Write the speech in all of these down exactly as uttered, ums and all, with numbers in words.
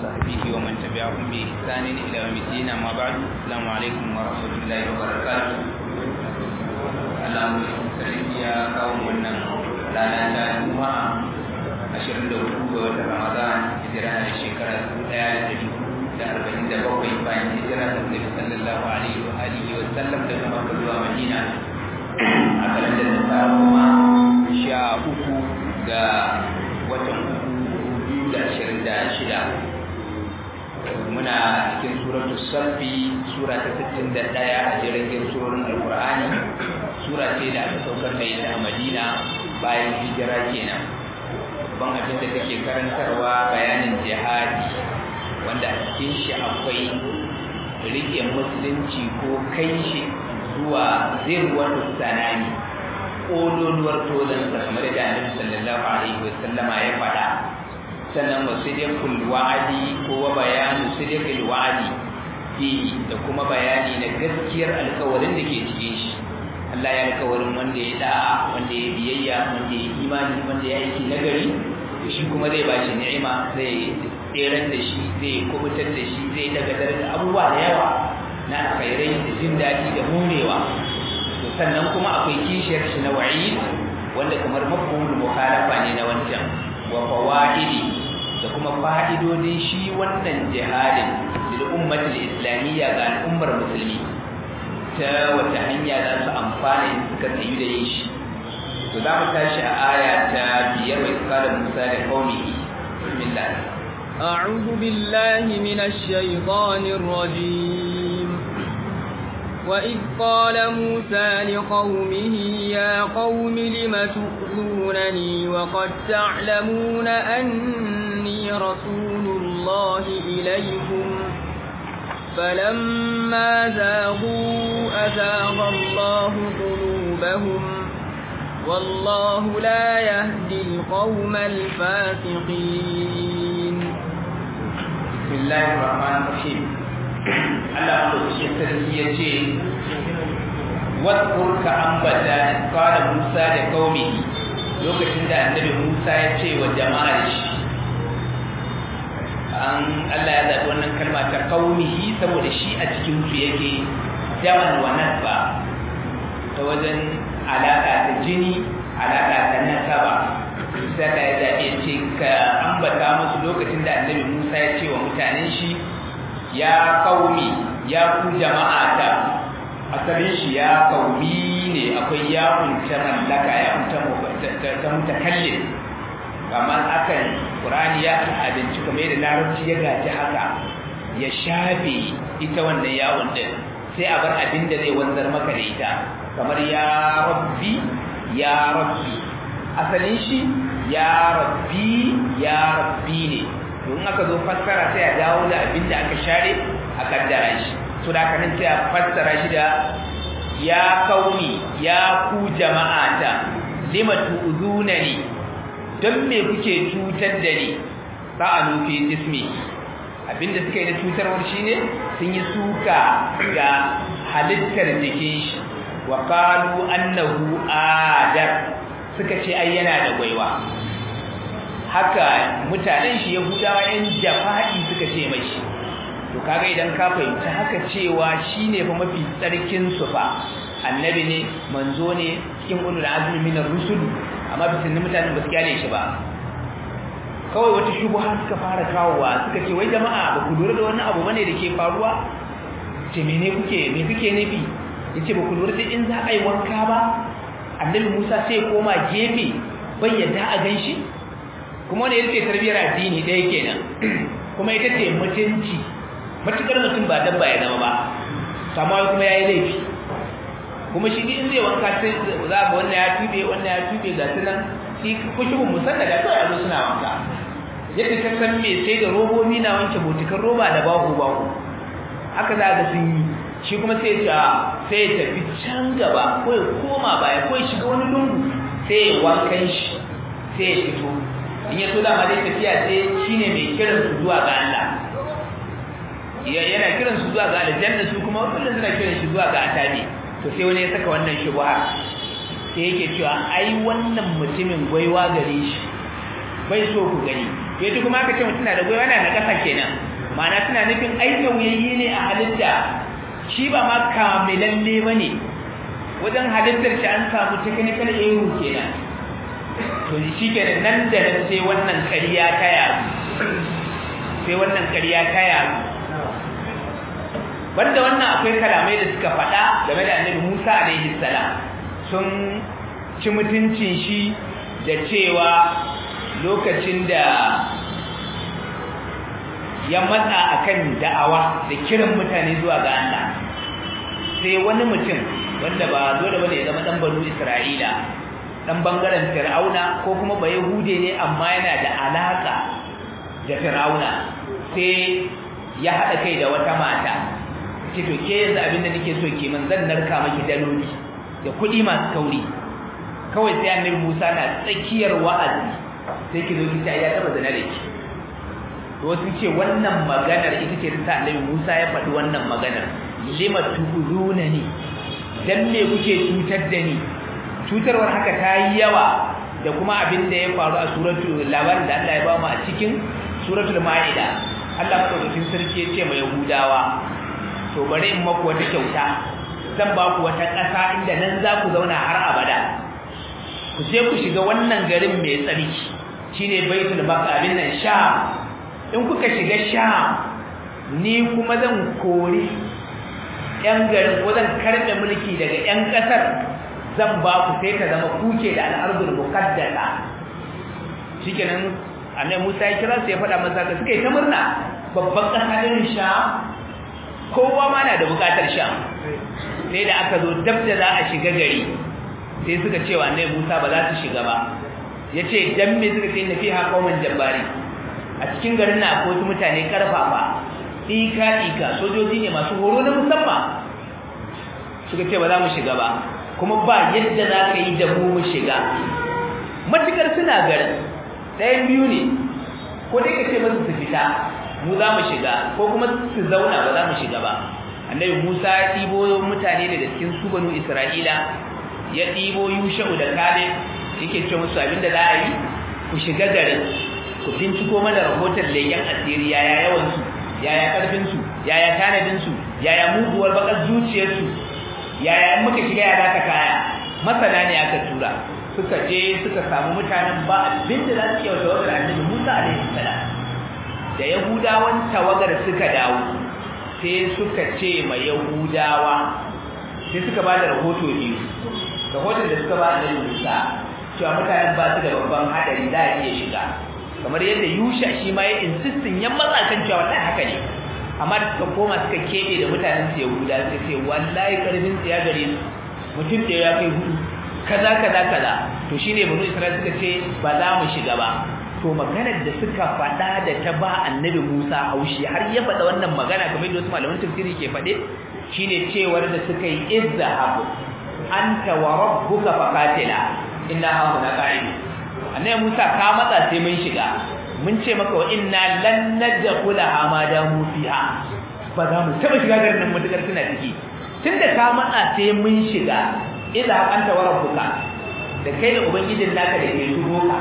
وصحبه ومن تبعهم بإحسان إلى يوم الدين. أما بعد، السلام عليكم ورحمة الله وبركاته. Allahumma salli ya kawo wannan rana ta Juma'a ashirin da hudu ga watan Ramadan, hijira na shekara dubu ɗaya da ɗari hudu da arba'in da bakwai bayan hijira ta Annabi sallallahu alaihi wa alihi wa sallam daga Makka zuwa Madina. A kalandar da ta kuma sha uku ga watan uku biyu da ashirin da shida. Muna cikin suratul Safi, sura ta sittin da ɗaya a jerin surorin Alƙur'ani. Sura ce da aka saukar da ita a Madina bayan hijira kenan. Ban abin da take karantarwa bayanin jihadi, wanda a cikin shi akwai rike musulunci ko kai shi zuwa zirwar sanani, ƙololuwar tozansa kamar da Annabi sallallahu alaihi wasallama ya faɗa. Sannan wa sidqul wa'di ko wa bayanu sidqul wa'di fi, da kuma bayani na gaskiyar alƙawarin da ke cikin shi. Allah ya alƙawarin wanda ya da'a, wanda ya biyayya, wanda ya imani, wanda ya aiki nagari, to shi kuma zai bashi ni'ima, zai tseren da shi, zai kubutar da shi, zai dagatar da abubuwa da yawa na alkhairai da jin daɗi da murewa. To sannan kuma akwai kishiyar shi na wa'id, wanda kamar mafhumul mukhalafa ne na wancan, wa fawaidi, da kuma fa'idodin shi wannan jihadin lil ummatil islamiyya ga al'ummar musulmi, ta wata hanya za su amfana in suka tsayu da yin shi. To za mu tashi a aya ta biyar wa iskala Musa da qaumihi. Bismillah. أعوذ بالله من الشيطان الرجيم. وإذ قال موسى لقومه يا قوم لم تؤذونني وقد تعلمون أني رسول الله إليكم فلما زاغوا أزاغ الله قلوبهم والله لا يهدي القوم الفاسقين. بسم الله الرحمن الرحيم. Allah madaukakin sarki ya ce, wadkur ka ambata qala Musa da qaumihi, lokacin da annabi Musa ya ce wa jama'ar shi. An Allah ya zaɓi wannan kalma ta qaumihi saboda shi a cikin su yake jaman wa nasba, ta wajen alaka ta jini, alaka ta nasaba. Sai ka ya zaɓe ce ka ambata musu lokacin da annabi Musa ya ce wa mutanen shi, ya qaumi, ya ku jama'ata. Asalin shi ya qaumi ne, akwai ya unta mallaka, ya unta ta mutakallim, kamar akan Qur'ani ya abinci kamar yadda Larabci ya gaji haka, ya shafe ita wannan yawon din, sai a bar abin da zai wanzar maka da ita, kamar ya rabbi, ya rabbi. Asalin shi ya rabbi, ya rabbi ne. Don aka zo fassara sai a dawo da abin da aka share a kaddara shi. To da haka nan sai a fassara shi da ya kauni, ya ku jama'ata, lima tu'zunani, don me kuke cutar da ni? Sa'alu fi jismi, abinda suka yi da cutarwar shine sun yi suka ga halittar jikin shi, wa qalu annahu adar, suka ce ai yana da gwaiwa. Haka mutanen shi Yahudawa yan jafa'i suka ce mashi. To kaga idan ka fahimta haka cewa shine fa mafi tsarkin su fa, annabi ne, manzo ne, cikin ulul azmi minar rusul, amma bisin mutanen ba su kyale shi ba. Kawai wata shubha suka fara kawowa, suka ce wai jama'a ba ku lura da wani abu bane da ke faruwa? Ce mene kuke me kuke nufi? Yace ba ku lura da in za a yi wanka ba, annabi Musa sai koma gefe bai yadda a ganshi? Kuma wanda yake tarbiyar addini ɗaya kenan, kuma ita ce mutunci, matukar mutum ba dabba ya zama ba, amma kuma yayi laifi. Kuma shi in zai wanka sai za ga wannan ya tube, wannan ya tube, ga sunan shi kushubun musanna da kawai azu suna wanka. Yadda ka san me sai da robobi na wanke botikan roba da bahu bahu, haka za ga sun yi. Shi kuma sai ya sai ya tafi can gaba, ko ya koma baya, ko ya shiga wani lungu, sai ya wankan shi, sai ya fito. In ya so da ma dai tafiya sai shine mai kiran su zuwa ga Allah. Yana kiran su zuwa ga aljanna, su kuma kullum suna kiran shi zuwa ga atabi. To sai wani ya saka wannan shubha, sai yake cewa ai wannan mutumin gwaiwa gare shi, bai so ku gani, yaji kuma aka ce mutum na da gwiwa yana da ƙasa kenan ma'ana suna nufin ai tauyayye ne a halitta shi ba ma kamilalle bane wajen halittar shi an samu technical error kenan to shi kenan nan da nan sai wannan ƙarya ta yaru sai wannan ƙarya ta yaru banda wannan akwai kalamai da suka faɗa game da Annabi Musa alaihi salam sun ci mutuncin shi da cewa lokacin da ya matsa akan da'awa da kiran mutane zuwa ga Allah sai wani mutum wanda ba dole bane ya zama dan banu Isra'ila dan bangaren Fir'auna ko kuma ba Yahude ne amma yana da alaka da Fir'auna sai ya hada kai da wata mata ce to ke yanzu abinda nake so ke man zan narka miki daloli da kudi masu kauri kawai sai Annabi Musa na tsakiyar wa'azi sai ki zo ki ta ya taba zina da ki to wasu ce wannan maganar ita ce ta Annabi Musa ya faɗi wannan maganar lima tuhuzunani dan me kuke cutar da ni cutarwar haka ta yi yawa da kuma abin da ya faru a suratul labarin da Allah ya ba mu a cikin suratul maida Allah madaukakin sarki ya ce mai Yahudawa to bari in maku wata kyauta zan ba ku wata ƙasa inda nan za ku zauna har abada ku je ku shiga wannan garin mai tsarki shine baitul maqdis nan Sham in kuka shiga Sham ni kuma zan kori yan garin ko zan karbe mulki daga yan kasar zan ba ku sai ta zama kuke da al-ardul muqaddasa shikenan Annabi Musa ya kira sai ya faɗa masa ka suka yi ta murna babban kasa irin Sham kowa ma na da bukatar Sham sai da aka zo dab da za a shiga gari sai suka ce wa Annabi Musa ba za su shiga ba yace dan me suka ce na fiha qauman jabbari a cikin garin na akwai wasu mutane karfafa ika ika sojoji ne masu horo na musamman suka ce ba za mu shiga ba kuma ba yadda za ka yi da mu mu shiga matukar suna garin ɗayan biyu ne ko dai ka ce masu su fita mu za mu shiga ko kuma su zauna ba za mu shiga ba Annabi Musa ya ɗibo mutane daga cikin su banu Isra'ila ya ɗibo Yusha'u da Kaleb yake ce musu abinda za a yi ku shiga garin ku binciko mana rahoton leken asiri yaya yawansu yaya karfinsu yaya tanadinsu yaya muguwar bakar zuciyarsu yaya muka shiga ya za ta kaya masana ne aka tura suka je suka samu mutanen ba abinda za su iya tawagar Annabi Musa alaihi salam da Yahudawan tawagar suka dawo sai suka ce ma Yahudawa sai suka ba da rahoto biyu rahoton da suka ba Annabi Musa cewa mutanen ba su da babban hadari za a iya shiga kamar yadda Yusha shi ma ya insistin ya matsa kan cewa wallahi haka ne amma da suka koma suka kebe da mutanen su Yahuda sai ce wallahi karfin tsiya gare su mutum da ya kai hudu kaza kaza kaza to shine banu Isra'ila suka ce ba za mu shiga ba to maganar da suka faɗa da ta ba Annabi Musa haushi har ya faɗa wannan magana kamar yadda wasu malaman tafsiri ke faɗe shine cewar da suka yi izhab anta wa rabbuka faqatila inna hauna qa'id Annabi Musa ka matsa sai mun shiga mun ce maka wa inna lan nadkhulaha ma damu fiha ba za mu taba shiga garin nan mutakar suna ciki tunda ka matsa sai mun shiga idza anta wa rabbuka da kai da ubangijin naka da ke zugo ka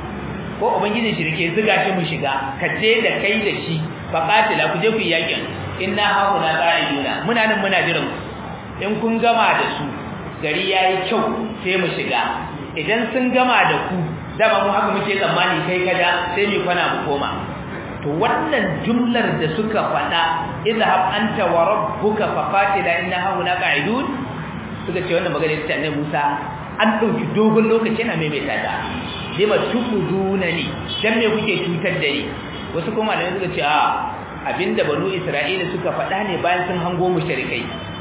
ko ubangijin shi dake zuga shi mu shiga ka je da kai da shi faqatila ku je ku yakin inna hauna qa'iduna muna nan muna jiran in kun gama da su gari yayi kyau sai mu shiga idan sun gama da ku dama mu haka muke tsammani kai kada sai mu kwana mu koma to wannan jumlar da suka fada idhab anta wa rabbuka faqatila inna hauna qa'idun suka ce wannan magana ita ne Musa an dauki dogon lokaci yana maimaita ta lima tukudunani dan me kuke cutar da ni wasu kuma da suka ce a abinda banu Isra'ila suka fada ne bayan sun hango mushrikai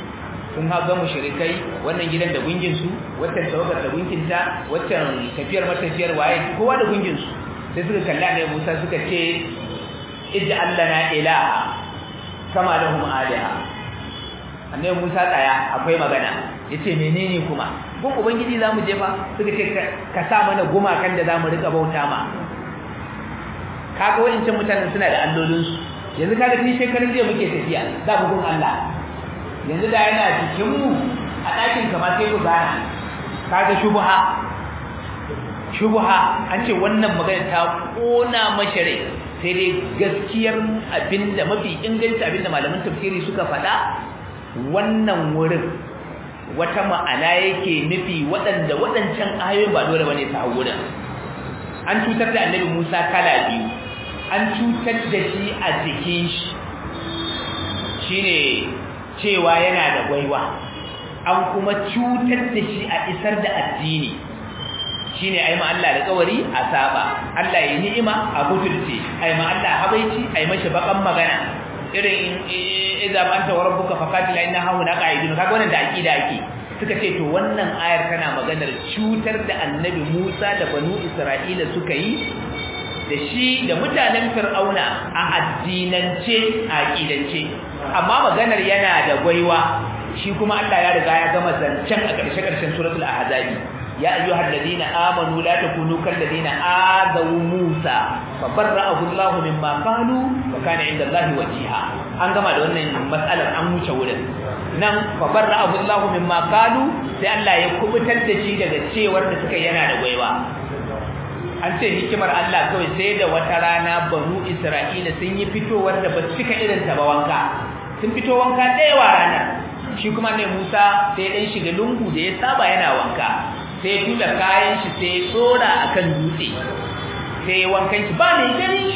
sun haga mushrikai wannan gidan da gungin su wannan tawagar da gungin ta wannan tafiyar matafiyar waye kowa da gungin su sai suka kalla ne Musa suka ce ij'al lana ilaha kama lahum alaha annabi Musa tsaya akwai magana yace menene kuma gun ubangiji zamu je fa suka ce ka sa mana gumakan da zamu rika bauta ma kaga wayancan mutanen suna da allolin su yanzu kaga tun shekarun jiya muke tafiya za mu gun Allah yanzu da yana cikin mu a ɗakin kamar sai ku gana kaga shubha shubha an ce wannan magana ta kona mashare sai dai gaskiyar abinda mafi inganci abinda malaman tafsiri suka faɗa wannan wurin wata ma'ana yake nufi waɗanda waɗancan ayoyin ba dole bane ta wurin an cutar da annabi Musa kala biyu an cutar da shi a jikin shi shine cewa yana da gwaiwa an kuma cutar da shi a isar da addini shine ai ma Allah da kawari a saba Allah ya ni'ima a butulce ai ma Allah habaici ai mashi bakan magana irin idza anta wa rabbuka faqatila inna hauna qa'idun kaga wannan da aqida ake suka ce to wannan ayar tana maganar cutar da annabi Musa da banu Isra'ila suka yi da shi da mutanen Fir'auna a addinance a aqidance amma maganar yana da gwaiwa shi kuma Allah ya riga ya gama zancen a ƙarshe-ƙarshen suratul ahzab ya ayyuhal ladina amanu la takunu kal ladina adaw Musa fabarra'ahu Allahu mimma qalu wa kana 'inda Allahi wajiha an gama da wannan matsalar an wuce wurin nan fabarra'ahu Allahu mimma qalu sai Allah ya kubutar da shi daga cewar da suka yana da gwaiwa an ce hikimar Allah kawai sai da wata rana banu Isra'ila sun yi fitowar da ba su cika irin ta ba wanka sun fito wanka ɗaya wa ranar shi kuma ne Musa sai dan shiga lungu da ya saba yana wanka sai tuda kayan shi sai tsora akan dutse sai wankan shi ba mai gani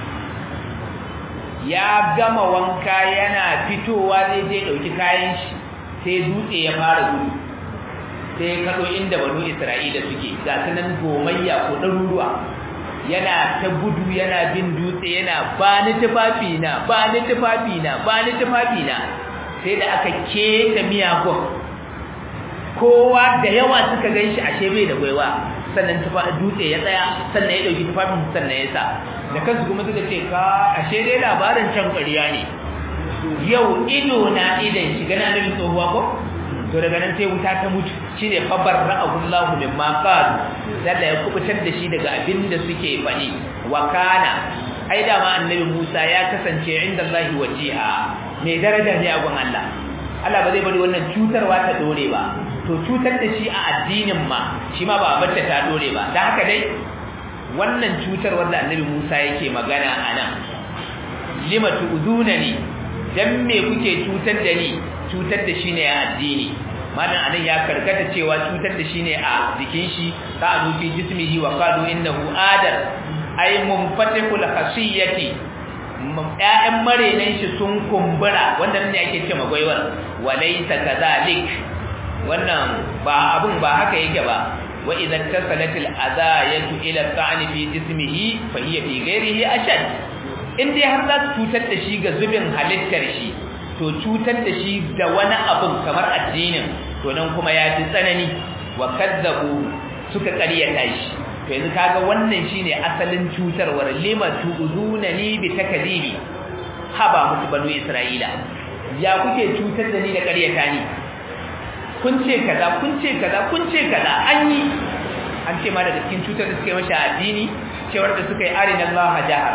ya gama wanka yana fitowa zai je dauki kayan shi sai dutse ya fara gudu sai kado inda banu Isra'ila suke ga sunan gomayya ko daruruwa yana ta gudu yana bin dutse yana ba ni tufafi na ba ni tufafi na ba ni tufafi na sai da aka keta miyagun kowa da yawa suka ganshi ashe bai da gwaiwa sannan tufa dutse ya tsaya sannan ya dauki tufafin sannan ya sa da kansu kuma suka ce ka ashe dai labarin can ƙarya ne yau ido na idan shi gana da tsohuwa ko to daga nan sai wuta ta mutu shine fabarra'ahu Allahu mimma qalu dalla ya kubutar da shi daga abin da suke faɗi wa kana ai da ma annabi Musa ya kasance inda Allahi wajiha mai daraja ne a gun Allah Allah ba zai bari wannan cutarwa ta dore ba to cutar da shi a addinin ma shi ma ba a barta ta dore ba dan haka dai wannan cutarwar da annabi Musa yake magana anan limatu udunani dan me kuke cutar da ni cutar da shi ne a addini malan anan ya karkata cewa cutar da shi ne a jikin shi ta'alu fi jismihi wa qalu innahu adar ay munfatikul khasiyati ƴaƴan marenan shi sun kumbura wannan ne ake cewa gwaiwar walaysa kadhalik wannan ba abun ba haka yake ba wa idza tasalatil adayatu ila ta'ani fi jismihi fa hiya fi ghairihi ashad in dai har za su cutar da shi ga zubin halittar shi to cutar da shi da wani abun kamar addinin to nan kuma ya ji tsanani wa kadzabu suka ƙaryata shi to yanzu kaga wannan shine asalin cutarwar lima tu'zunani bi takdibi haba musu banu Isra'ila ya kuke cutar da ni da ƙaryata ni kun ce kaza kun ce kaza kun ce kaza an yi an ce ma daga cikin cutar da suka yi masa addini cewar da suka yi arina Allah jahar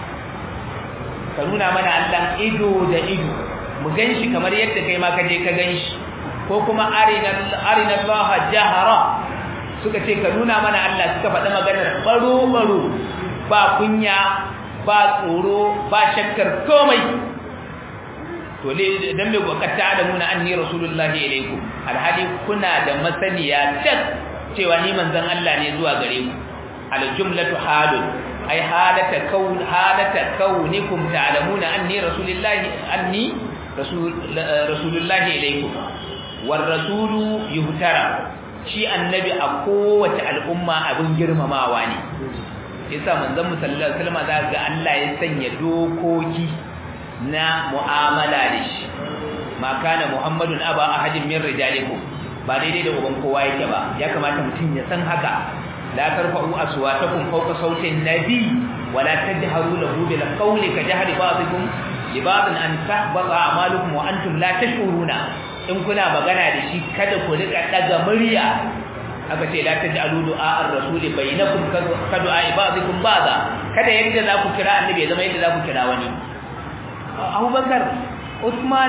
ka nuna mana Allah ido da ido mu ganshi kamar yadda kai ma ka je ka ganshi ko kuma arina arina Allah jahara suka ce ka nuna mana Allah suka faɗa maganar baro baro ba kunya ba tsoro ba shakkar komai to le dan me gwakata da nuna anni rasulullahi ilaikum alhali kuna da masaniya tak cewa ni manzon Allah ne zuwa gare ku al jumlatu halun ay halata kaun halata kaunikum ta'lamuna anni rasulullahi anni rasul rasulullahi ilaikum war rasulu yuhtara shi annabi a kowace al'umma abin girmamawa ne yasa manzon sallallahu alaihi wasallam za ga Allah ya sanya dokoki na mu'amala da shi ma kana muhammadun aba ahadin min rijalikum ba daidai da uban kowa yake ba ya kamata mutum ya san haka la tarfa'u aswatakum fawqa sawti an-nabi wa la tajharu lahu bil qawli ka jahri ba'dikum li ba'din an tahbata a'malukum wa antum la tashuruna in kuna magana da shi kada ku rika daga murya aka ce la taj'alu du'a ar-rasul bainakum ka du'a ba'dikum ba'da kada yadda za ku kira annabi ya zama yadda za ku kira wani Abubakar Uthman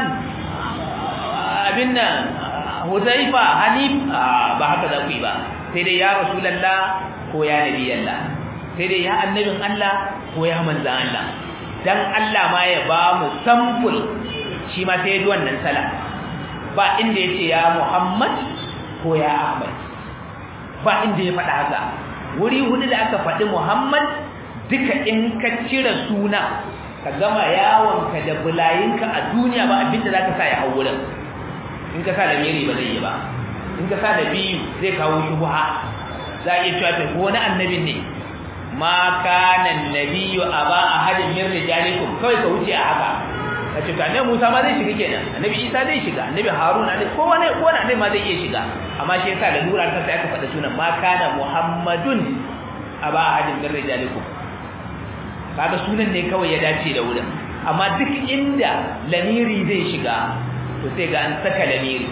abinna Huzaifa Hanif ba haka za ku yi ba sai dai ya rasulullah ko ko ya nabi Allah sai dai ya annabin Allah ko ya manzan Allah dan Allah ma ya ba mu sample shi ma sai ya ji wannan sala ba inda yace ya Muhammad ko ya Ahmad ba inda ya faɗa haka wuri hudu da aka faɗi Muhammad duka in ka cire suna ka gama yawonka da bulayinka a duniya ba abinda zaka sa ya hawo wurin in ka sa da miri ba zai yi ba in ka sa da biyu zai kawo shubha za a iya cewa ko wani annabin ne ma kana annabiyyu aba ahadin min rijalikum kawai ka wuce a haka kace to annabi Musa ma zai shiga kenan annabi Isa zai shiga annabi Haruna ne ko wani ko wani annabi ma zai iya shiga amma shi yasa da lura ta sai aka faɗa sunan ma kana Muhammadun aba ahadin min rijalikum kaga sunan ne kawai ya dace da wurin amma duk inda lamiri zai shiga to sai ga an saka lamiri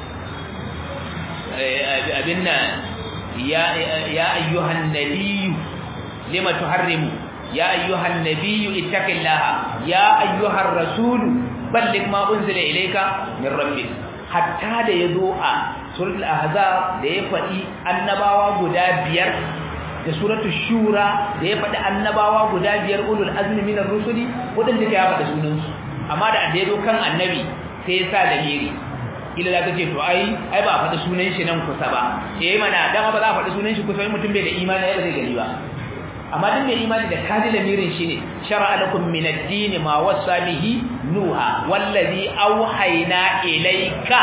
abinna ya ya ayyuhan nabiyyu lima tuharrimu ya ayyuhan nabiyyu ittaqillaha ya ayyuhar rasul balligh ma unzila ilayka min rabbik hatta da yazo a suratul ahzab da ya fadi annabawa guda biyar da suratul shura da ya fadi annabawa guda biyar ulul azmi minar rusuli wadanda ya fada sunan su amma da da yazo kan annabi sai ya sa lamiri ila zaka ce to ai ai ba fada sunan shi nan kusa ba eh mana dan ba za a fada sunan shi kusa mutum bai da imani ba zai gani ba amma din mai imani da kaji lamirin shine shar'a lakum min ad-din ma wasa bihi nuha wallazi awhayna ilayka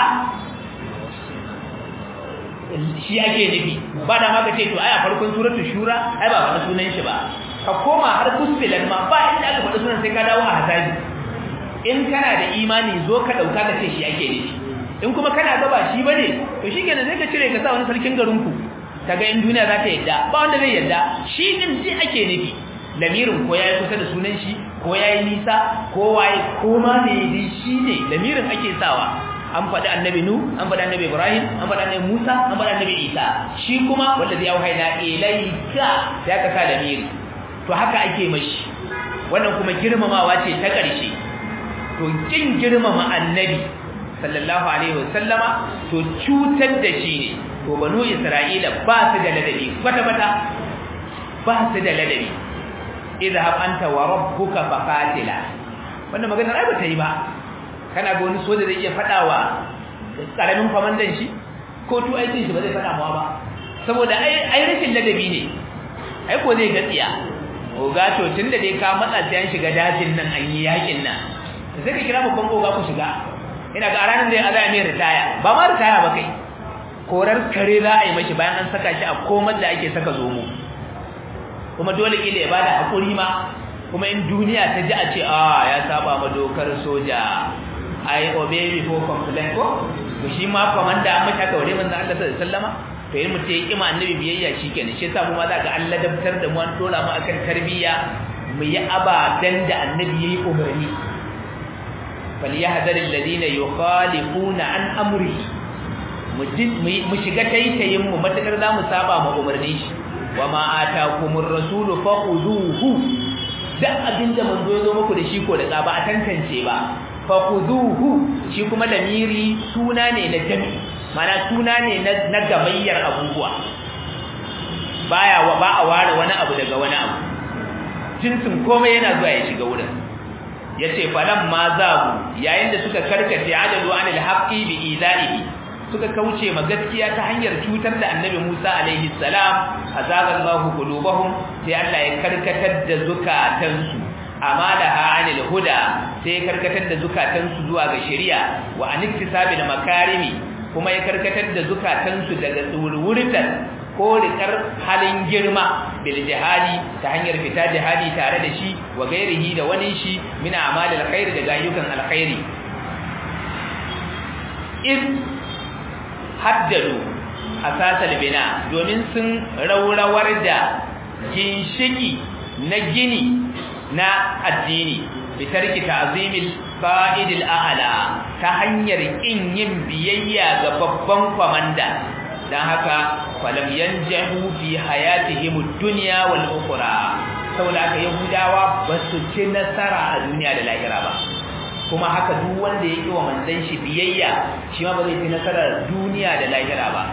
shi ake nufi ba da maka ce to ai a farkon suratul shura ai ba faɗa sunan shi ba ka koma har kusfilan ma ba inda aka faɗa sunan sai ka dawo a hasabi in kana da imani zo ka dauka ka ce shi ake nufi in kuma kana ga ba shi bane to shikenan sai ka cire ka sa wani sarkin garinku kaga in duniya za ta yadda ba wanda zai yadda shi din ji ake nufi lamirin ko yayi kusa da sunan shi ko yayi nisa ko waye ko ma ne dai shi ne lamirin ake sawa an faɗi annabi nu an faɗi annabi ibrahim an faɗi annabi musa an faɗi annabi isa shi kuma wanda zai auhaina ilayka ya ka sa lamiri to haka ake mashi wannan kuma girmamawa ce ta ƙarshe to kin girmama annabi sallallahu alaihi wasallama to cutar da shi ne to banu isra'ila ba su da ladabi kwata-kwata ba su da ladabi idhab anta wa rabbuka faqatila wannan maganar ai ba ta yi ba kana ga wani soja zai iya fadawa karamin komandan shi ko to aikin shi ba zai fada mawa ba saboda ai ai rashin ladabi ne ai ko zai gatsiya oga to tunda dai ka matsa sai an shiga dajin nan an yi yakin nan sai ka kira babban oga ku shiga ina ga ranar da ya azaya mai ritaya ba ma ritaya ba kai korar kare za a yi mashi bayan an saka shi a komar da ake saka zomo kuma dole ile ya bada hakuri ma kuma in duniya ta ji a ce a ya saba ma dokar soja ai obey before complain ko to shi ma komanda an mata kaure manzo Allah sallallahu alaihi wasallama to yin mutai kima annabi biyayya shikenan shi yasa mu ma za ga Allah dabtar da mu an dora mu akan tarbiyya mu yi abadan da annabi yayi umarni falyahdharil ladina yukhalifuna an amrihi mu shiga taitayin mu matakar zamu saba ma umarni shi wama atakumur rasulu fakhuduhu da abinda manzo ya zo muku da shi ko da ba a tantance ba fakhuduhu shi kuma lamiri suna ne na jami mana suna ne na gamayyar abubuwa baya wa ba a ware wani abu daga wani abu jinsin komai yana zuwa ya shiga wurin yace falan ma zabu yayin da suka karkace adalu anil haqqi bi izaihi suka kauce ma gaskiya ta hanyar cutar da annabi Musa alaihi salam azagallahu qulubahum sai Allah ya karkatar da zukatansu amalaha anil huda sai ya karkatar da zukatansu zuwa ga shari'a wa aniktisabi da makarimi kuma ya karkatar da zukatansu daga tsurwurtan ko rikar halin girma bil jihadi ta hanyar fita jihadi tare da shi wa gairihi da wani shi min a'malil khair da ayyukan alkhairi in haddadu asasal bina domin sun raurawar da ginshiki na gini na addini bi tarki ta'zimil fa'idil a'la ta hanyar kin yin biyayya ga babban komanda dan haka falam yanjahu fi hayatihim ad-dunya wal ukhra saboda aka yahudawa basu ci nasara a duniya da lahira ba kuma haka duk wanda yake wa manzon shi biyayya shi ma ba zai ci nasarar duniya da lahira ba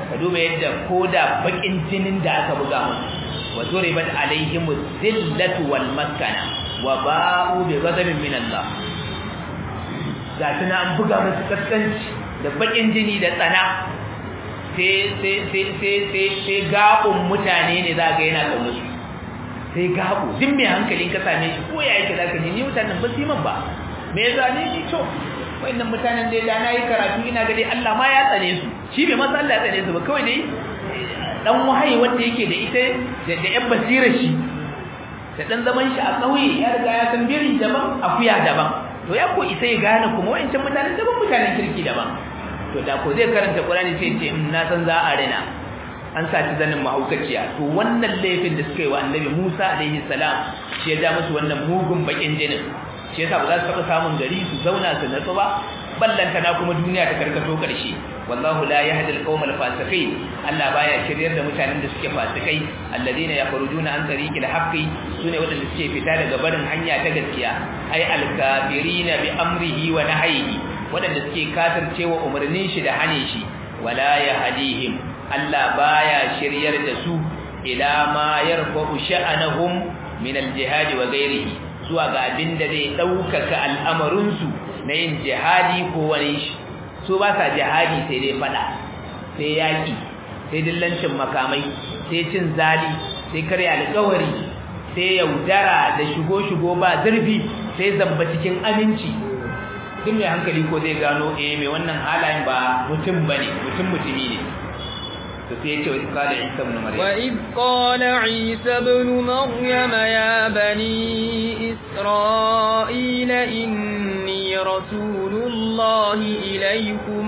ka duba yadda koda bakin jinin da aka buga musu wa duribat alaihim zillatu wal maskana wa ba'u bi ghadabin min Allah ga tana an buga musu kaskanci da bakin jini da tsana sai sai sai sai sai sai gabun mutane ne za ga yana kawo su sai gabu din mai hankalin ka same shi ko ya yake zaka ji ni mutanen ba su man ba me yasa ne ni to wayannan mutanen dai da nayi karatu ina ga dai Allah ma ya tsane su shi bai masa Allah ya tsane su ba kawai dai dan wahayi wanda yake da ita da da yan basirar shi da dan zaman shi a kauye ya riga ya san biri daban akuya daban to ya ko isa ya gane kuma wayancan mutanen daban mutanen kirki daban to da ko zai karanta Qur'ani sai ce na san za a rena an saci zanin mahaukaciya to wannan laifin da suka yi wa annabi Musa alaihi salam shi ya ja musu wannan mugun bakin jinin shi yasa ba za su taba samun gari su zauna su natsu ba ballanta na kuma duniya ta karkato karshe wallahu la yahdi alqawm alfasiqin Allah baya shiryar da mutanen da suke fasikai alladheena yakhrujuna an tariqil haqqi sune wadanda suke fita daga barin hanya ta gaskiya ai alkafirina bi amrihi wa nahyihi wadanda suke kafircewa umarnin shi da hane shi wala yahdihim Allah baya shiryar da su ila ma yarfa'u sha'anahum min al-jihad wa ghayrihi zuwa ga abinda zai daukaka al'amarin su na yin jihadi ko wani shi su ba sa jihadi sai dai fada sai yaki sai dillancin makamai sai cin zali sai karya alƙawari sai yaudara da shigo shigo ba zurfi sai zamba cikin aminci duk mai hankali ko zai gano eh mai wannan halayen ba mutum bane mutum mutumi ne وإذ قال عيسى ابن مريم وإذ قال عيسى ابن مريم يا بني إسرائيل إني رسول الله إليكم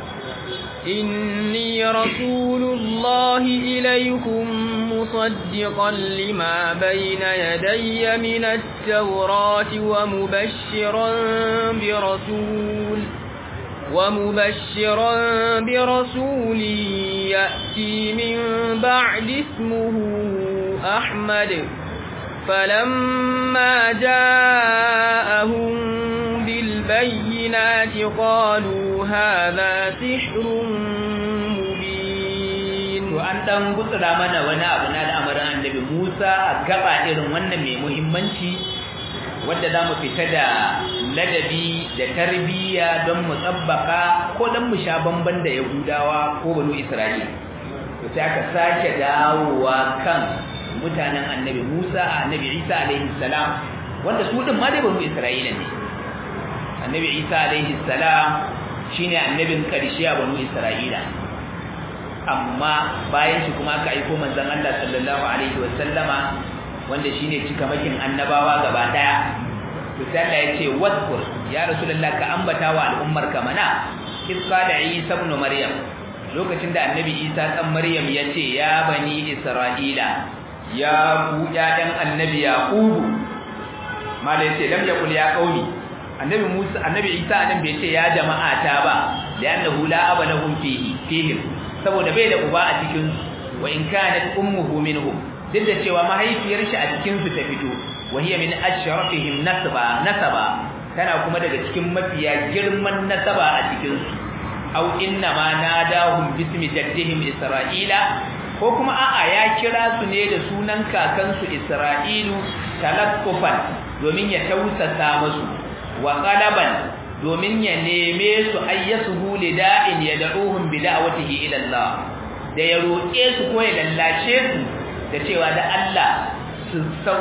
إني رسول الله إليكم مصدقا لما بين يدي من التوراة ومبشرا برسول ومبشرا برسول يأتي من بعد اسمه أحمد فلما جاءهم بالبينات قالوا هذا سحر مبين وأن تنبت رامنا ونأبنا الأمر عن نبي موسى أقبع إذن ونمي مهمانشي wadda za mu fita da ladabi da tarbiyya don mu tsabbaka ko don mu sha bamban da yahudawa ko banu isra'ila to sai aka sake dawowa kan mutanen annabi musa annabi isa alaihi salam wanda su din ma dai banu isra'ila ne annabi isa alaihi salam shine annabin karshe a banu isra'ila amma bayan shi kuma aka aika manzon Allah sallallahu alaihi wasallama wanda shine cikamakin annabawa gaba daya to sai Allah yace wadkur ya rasulullah ka ambata wa al'ummar ka mana isqala isa ibn maryam lokacin da annabi isa dan maryam yace ya bani isra'ila ya ku ƴaƴan annabi yaqub mala yace lam yaqul ya qaumi annabi musa annabi isa nan bai ce ya jama'a ta ba li'annahu la abalahum fihi fihim saboda bai da uba a cikin wa in kanat ummuhu minhum duk da cewa mahaifiyar shi a cikin su ta fito wahiya min ashrafihim nasaba nasaba tana kuma daga cikin mafiya girman nasaba a cikin su aw inna ma nadahum bismi jaddihim isra'ila ko kuma a'a ya kira su ne da sunan kakansu isra'ilu talaqqufan domin ya tausasa musu wa qalaban domin ya neme su ayyasuhu lida'in yad'uhum bi da'watihi ila Allah da ya roƙe su ko ya lallace su da cewa da Allah su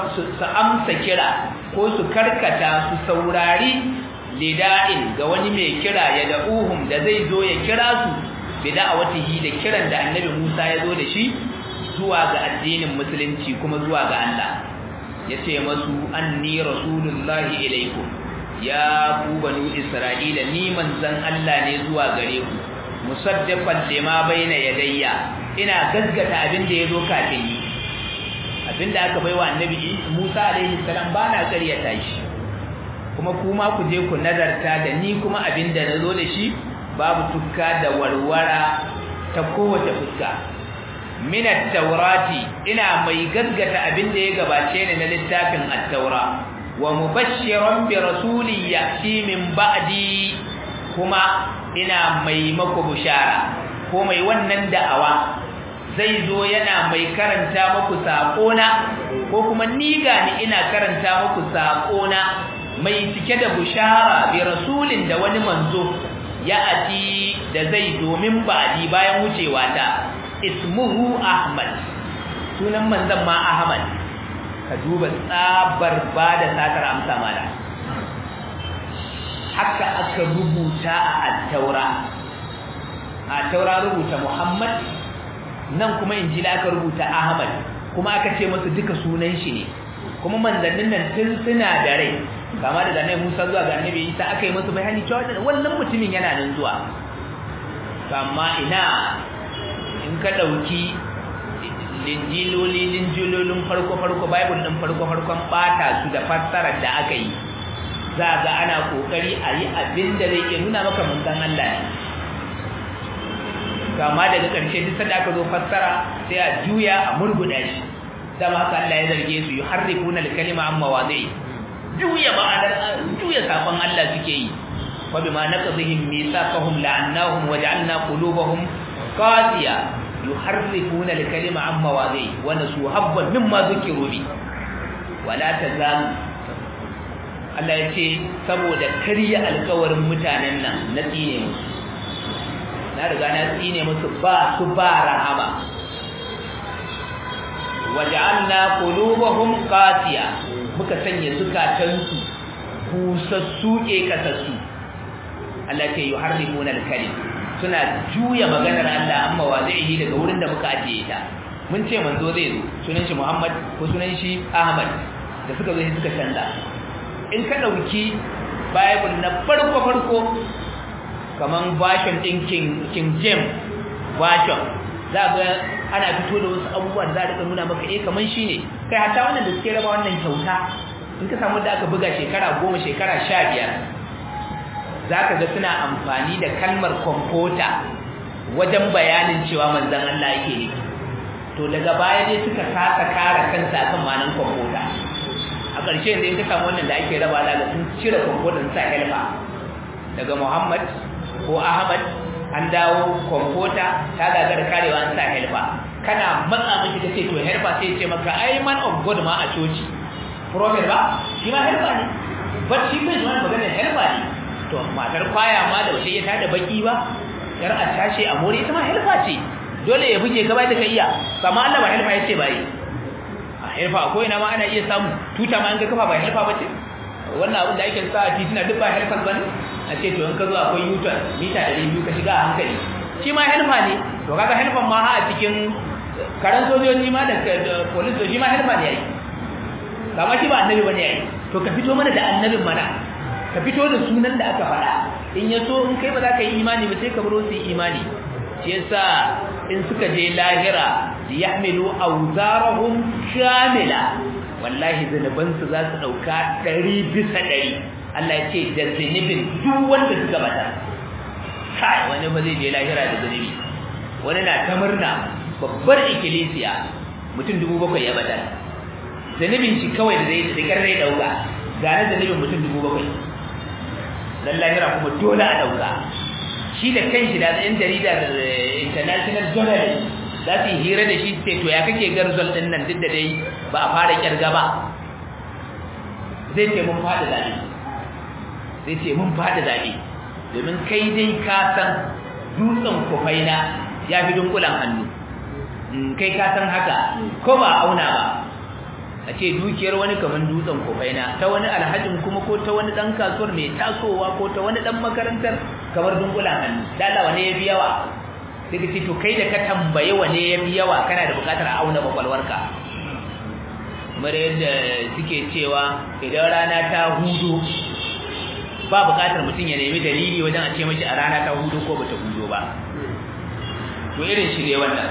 amsa kira ko su karkata su saurari lida'in ga wani mai kira ya da'uhum da zai zo ya kira su bi da'awatihi da kiran da annabi Musa ya zo da shi zuwa ga addinin musulunci kuma zuwa ga Allah yace masu anni rasulullahi ilaikum ya ku banu isra'ila ni manzon Allah ne zuwa gare ku musaddaqan lima baina yadayya ina gaskata abin da yazo kafin ni abinda aka baiwa annabi Musa alaihi salam bana ƙaryata shi kuma kuma ku je ku nazarta da ni kuma abinda nazo da shi babu tukka da warwara ta kowace fuska min at-taurati ina mai gaskata abinda ya gabace ni na littafin at-taura wa mubashshiran bi rasulin ya'ti min ba'di kuma ina mai mako bushara ko mai wannan da'awa zai zo yana mai karanta muku saƙona ko kuma ni gani ina karanta muku saƙona mai cike da bushara bi rasulin da wani manzo ya ati da zai domin ba'di bayan wucewa ta ismuhu Ahmad sunan manzon ma Ahmad ka duba tsabar bada satar amsa mala haka aka rubuta a at-taura a taura rubuta Muhammad nan kuma injila aka rubuta Ahmad kuma aka ce masa duka sunan shi ne kuma manzannin nan tun suna da rai kama daga nan Musa zuwa ga Annabi Isa aka yi masa bayani cewa wannan mutumin yana nan zuwa amma ina in ka dauki linjiloli linjilolin farko farko bible din farko farkon bata su da fassarar da aka yi za ga ana kokari a yi abin da zai nuna maka manzon Allah ne kama daga ƙarshe duk sanda aka zo fassara sai a juya a murguda shi dama haka Allah ya zarge su yuharrifuna al-kalima amma wadi'i juya ma'anar juya sabon Allah suke yi wa bima naqdihim mithaqahum la'annahum wa ja'alna qulubahum qasiya yuharrifuna al-kalima amma wadi'i wa nasu habban mimma dhukiru bi wala tazam Allah ya ce saboda kariya alƙawarin mutanen nan na tsine musu na riga na tsine musu ba su ba rahama waja'alna qulubahum qasiya muka sanya zukatansu kusassu ke kasassu Allah ke yuharrimuna al-kalim suna juya maganar Allah amma wazihi daga wurin da muka ajiye ta mun ce manzo zai zo sunan shi Muhammad ko sunan shi Ahmad da suka zo sai suka canza in ka dauki Bible na farko farko kaman version din King King James version za ga ana fito da wasu abubuwa da za ka nuna maka eh kaman shine kai hatta wannan da suke raba wannan kyauta in ka samu da aka buga shekara goma shekara sha biyar zaka ga suna amfani da kalmar computer wajen bayanin cewa manzon Allah yake ne to daga baya dai suka kasa kare kansa akan ma'anar computer a ƙarshe da in ka samu wannan da ake raba da sun cire computer sa helfa daga Muhammad ko Ahmad an dawo computer ta gagar karewa an sa helfa kana matsa miki kace to helfa sai ya ce maka ai man of God ma a coci prophet ba shi ma helfa ne ba shi kai wannan magana helfa ne to matar kwaya ma da wace ya tada baki ba yar a tashi a more ita ma helfa ce dole ya buge gaba da kai iya amma Allah ba helfa yace bai a helfa akwai na ma ana iya samu tuta ma an ga kafa ba helfa bace wannan abin da ake sa a titina duk ba helfa bane a ce to in ka zo akwai yuton mita ɗari biyu ka shiga a hankali shi ma helfa ne to kaga helfan ma ha a cikin karan sojoji ma da police shi ma helfa ne yayi kama shi ba annabi bane yayi to ka fito mana da annabin mana ka fito da sunan da aka faɗa in ya so in kai ba za ka yi imani ba sai ka baro su yi imani shi yasa in suka je lahira yahmilu awzarahum shamila wallahi zanubansu za su dauka ɗari bisa ɗari Allah ya ce da zunubin duk wanda suka bata kai wani ba zai je lahira da zunubi wani na ta murna babbar ikkilisiya mutum dubu bakwai ya bata zunubin shi kawai da zai da rai dauka gane zunubin mutum dubu bakwai dan lahira kuma dole a dauka shi da kanshi da ɗan jarida da international journalist za su hira da shi sai to ya kake garzol din nan duk da dai ba a fara kirga ba zai ce mun fada zabe zai ce mun fada zabe domin kai dai ka san dutsen kufaina ya fi dunkulan hannu kai ka san haka ko ba auna ba a ce dukiyar wani kaman dutsen kufaina ta wani alhajin kuma ko ta wani dan kasuwar mai tasowa ko ta wani dan makarantar kamar dunkulan hannu dala wane ya fi yawa sai ka ce to kai da ka tambaye wane ya fi yawa kana da bukatar a auna kwakwalwarka kamar yadda suke cewa idan rana ta hudu ba bukatar mutum ya nemi dalili wajen a ce mashi a rana ta hudu ko bata hudu ba to irin shi ne wannan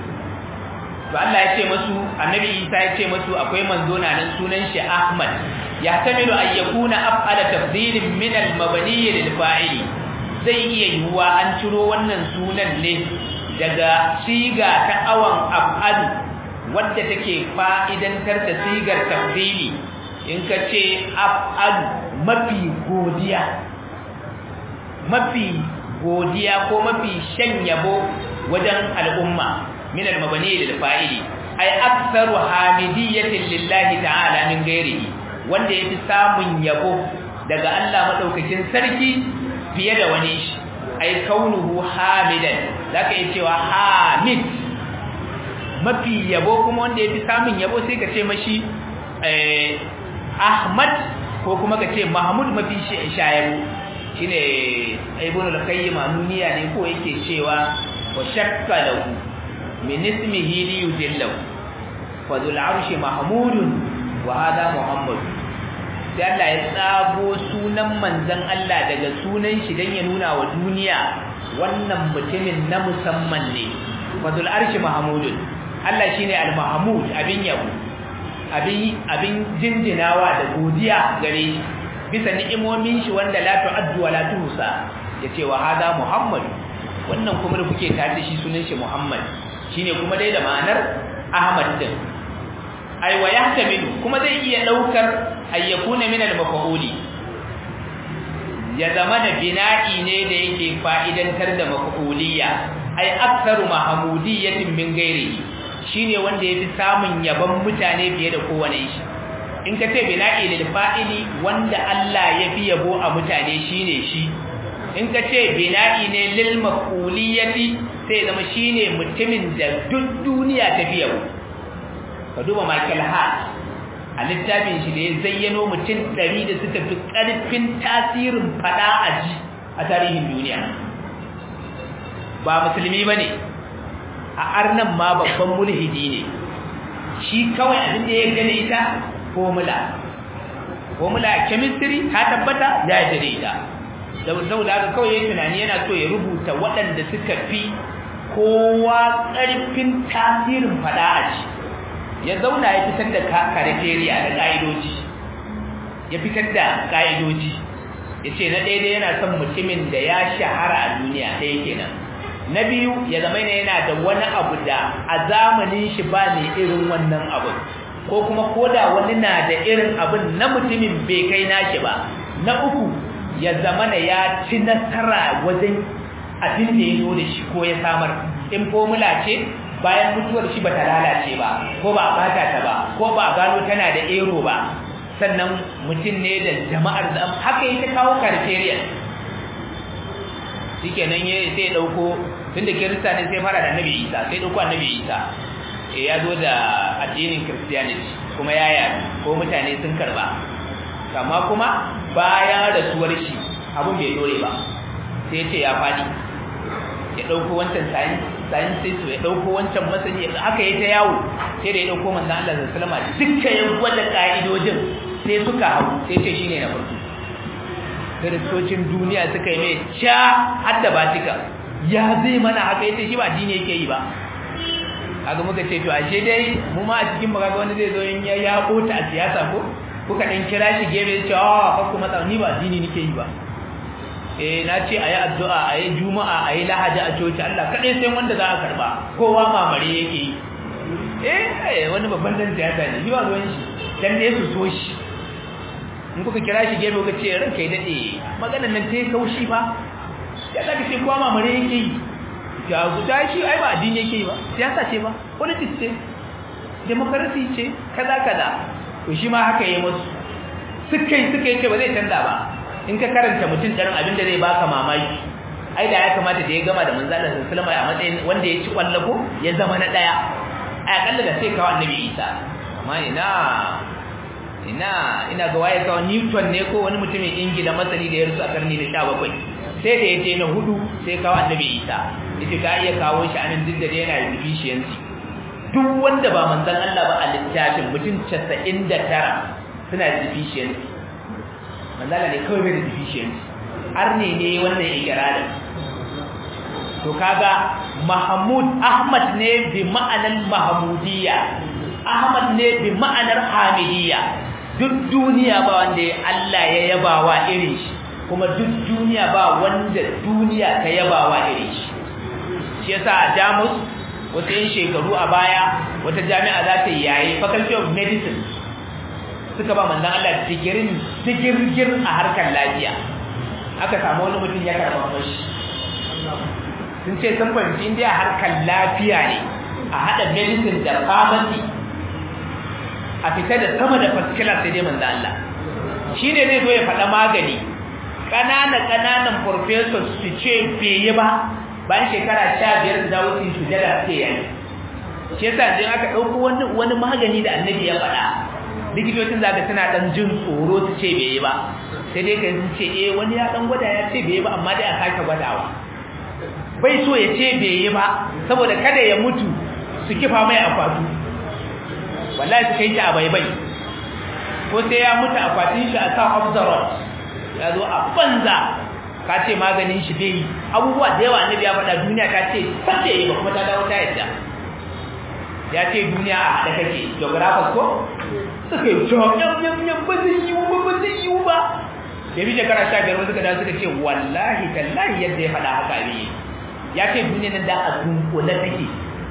to Allah ya ce musu annabi Isa ya ce musu akwai manzo na nan sunan shi Ahmad ya tamilu an yakuna af'ala tafdilin min al-mabni lil fa'ili zai iya yiwuwa an ciro wannan sunan ne daga siga ta awan af'al wadda take fa'idantar da sigar tafdili in ka ce af'al mafi godiya mafi godiya ko mafi shan yabo wajen al'umma min al-mabani lil fa'ili ay aktharu hamidiyatin lillahi ta'ala min ghairihi wanda yafi samun yabo daga Allah madaukakin sarki fiye da wani shi ay kaunuhu hamidan zaka yi cewa hamid mafi yabo kuma wanda yafi samun yabo sai ka ce mashi eh Ahmad ko kuma ka ce Mahmud mafi shayabu shine ibn al-qayyim anuniya ne ko yake cewa wa shakka lahu min ismihi li yudillahu fa dhul arshi mahmudun wa hada muhammad sai Allah ya tsago sunan manzon Allah daga sunan shi dan ya nuna wa duniya wannan mutumin na musamman ne fa dhul arshi mahmudun Allah shine al-mahmud abin yabo abin abin jinjinawa da godiya gare shi bisa ni'imomin shi wanda la tu'addu wa la tuhsa yace wa hada muhammad wannan kuma da kuke tare da shi sunan shi muhammad shine kuma dai da ma'anar ahmad din ai wa yahtamilu kuma zai iya daukar ayyakuna min al-maf'uli ya zama da bina'i ne da yake fa'idantar da maf'uliyya ai aktharu mahmudiyatin min ghairihi shine wanda yafi samun yaban mutane fiye da kowane shi in ka ce bina'i lil fa'ili wanda Allah ya fi yabo a mutane shine shi in ka ce bina'i ne lil maf'uliyati sai zama shine mutumin da duk duniya ta fi yabo ka duba Michael Hart a littafin shi da ya zayyano mutum ɗari da suka fi ƙarfin tasirin fada a ji a tarihin duniya ba musulmi bane a arnan ma babban mulhidi ne shi kawai abin da ya gane ita formula formula chemistry ta tabbata ya yi da ita saboda haka kawai yayin tunani yana so ya rubuta waɗanda suka fi kowa ƙarfin tasirin fada a ci ya zauna ya fitar da criteria da ka'idoji ya fitar da ka'idoji yace na ɗaya yana son mutumin da ya shahara a duniya ɗaya kenan na biyu ya zama yana da wani abu da a zamanin shi ba ne irin wannan abu ko kuma koda wani na da irin abin na mutumin bai kai nashi ba na uku ya zama na ya ci nasara wajen abin da ya zo da shi ko ya samar in formula ce bayan mutuwar shi bata lalace ba ko ba bata ta ba ko ba gano tana da ero ba sannan mutum ne da jama'ar da haka yake kawo criteria shikenan yayi sai dauko tunda kirista ne sai fara da annabi Isa sai dauko annabi Isa eh ya zo da addinin Christianity kuma yaya ko mutane sun karba amma kuma bayan rasuwar shi abun bai dore ba sai ya ce ya fadi ya dauko wancan sai sai sai ya dauko wancan masani aka yi ta yawo sai da ya dauko manzon Allah sallallahu alaihi wasallam dukkan gwada kaidojin sai suka hau sai ce shine na farko kiristocin duniya suka yi mai sha hadda batika ya zai mana haka yace shi ba dini yake yi ba kaga muka ce to ashe dai mu ma a cikin magaga wanda zai zo in ya ya kota a siyasa ko kuka dan kira shi gebe ce ah fa kuma ni ba dini nake yi ba eh na ce ayi addu'a ayi juma'a ayi lahaji a coci Allah kadai sai wanda za a karba kowa mamare yake yi eh wani babban dan siyasa ne yiwa ruwan shi dan da su so shi in kuka kira shi gebe kuka ce ranka yi dade maganar nan tai kaushi fa ya zaka ce kowa mamare yake yi ga guda shi ai ba addini yake yi ba siyasa ce ba politics ce democracy ce kaza kaza to shi ma haka yayi musu suka yi suka yi ce ba zai canza ba in ka karanta mutum ɗarin abin da zai baka mamaki ai da ya kamata da ya gama da manzo Allah sallallahu alaihi wasallam a matsayin wanda ya ci kwallako ya zama na daya ai akalla da sai kawo annabi Isa amma ina ina ina ga waye kawo Newton ne ko wani mutumin Ingila masani da ya rusu a karni da sha bakwai sai da yaje na hudu sai kawo annabi Isa yace ka iya kawo shi anan duk da yana da deficiency duk wanda ba manzon Allah ba a littafin mutum casa'in da tara suna da deficiency manzala ne kawai bai da deficiency arne ne wannan ikirarin to kaga Mahmud Ahmad ne bi ma'anar Mahmudiyya Ahmad ne bi ma'anar Hamidiyya duk duniya ba wanda Allah ya yabawa irin shi kuma duk duniya ba wanda duniya ta yabawa irin shi shi yasa a Jamus wata yin shekaru a baya wata jami'a za ta yi yayi faculty of medicine suka ba manzon Allah digirin digirgir a harkar lafiya aka samu wani mutum ya karba mashi sun ce sun fahimci indiya harkar lafiya ne a haɗa medicine da pharmacy a fita da sama da first class sai dai manzo Allah shi ne zai zo ya faɗa magani ƙananan ƙananan professors su ce bai yi ba bayan shekara sha biyar da wuce su jada ce yayi shi yasa idan aka ɗauko wani wani magani da annabi ya faɗa likitocin zaka suna ɗan jin tsoro su ce bai yi ba sai dai kai sun ce eh wani ya ɗan gwada ya ce bai yi ba amma dai a sake gwadawa bai so ya ce bai yi ba saboda kada ya mutu su kifa mai akwatu wallahi su kai shi a baibai ko sai ya mutu akwatin shi a sa observer ya zo a banza ka ce maganin shi bai abubuwa da yawa annabi ya faɗa duniya ta ce sace yi ba kuma ta dawo ta yadda ya ce duniya a haɗa kake geographers ko suka yi jom yam yam yam ba zai yi ba ba zai yi ba da bi shekara sha biyar suka dawo suka ce wallahi tallahi yadda ya faɗa haka ne ya ce duniya nan da a dunkule take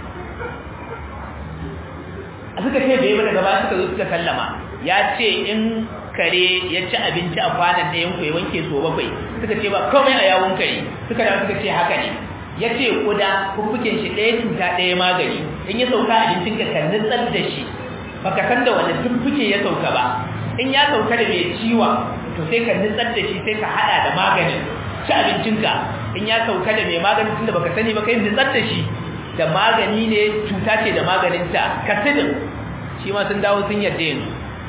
a suka ce bai ba daga baya suka zo suka sallama ya ce in kare ya ci abinci a kwanan ɗayan ku ya wanke so bakwai suka ce ba komai a yawon kare suka dawo suka ce haka ne ya ce kuda fuffuken shi ɗaya cuta ɗaya magani in ya sauka abincin ka kan nutsar da shi baka san da wani fuffuke ya sauka ba in ya sauka da mai ciwa to sai ka nutsar da shi sai ka haɗa da maganin ci abincinka in ya sauka da mai maganin tunda baka sani ba kai nutsar da shi da magani ne cuta ce da maganinta kasidin shi ma sun dawo sun yarda yanzu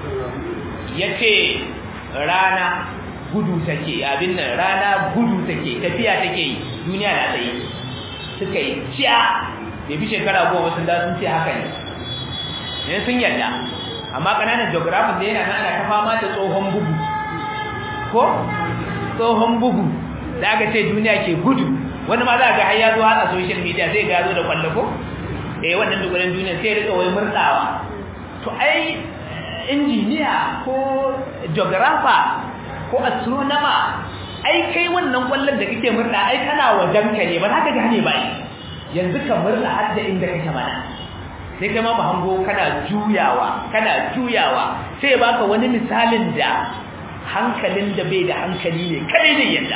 yace rana gudu take abin nan rana gudu take tafiya take yi duniya na tsaye suka yi ciya da bi shekara goma sun da sun ce haka ne ne sun yarda amma kananan geography da yana nan ana ta fama da tsohon bugu ko tsohon bugu da aka ce duniya ke gudu wani ma za ga har ya zo hada social media zai ga zo da kwallako eh wannan dugurin duniya sai rika wai murdawa to ai injiniya ko geographer ko astronomer ai kai wannan kwallon da kake murda ai kana wajen ka ne ba za ka gane ba yanzu ka murda har da inda kake mana sai kai ma ba hango kana juyawa kana juyawa sai baka wani misalin da hankalin da bai da hankali ne kai ne yanda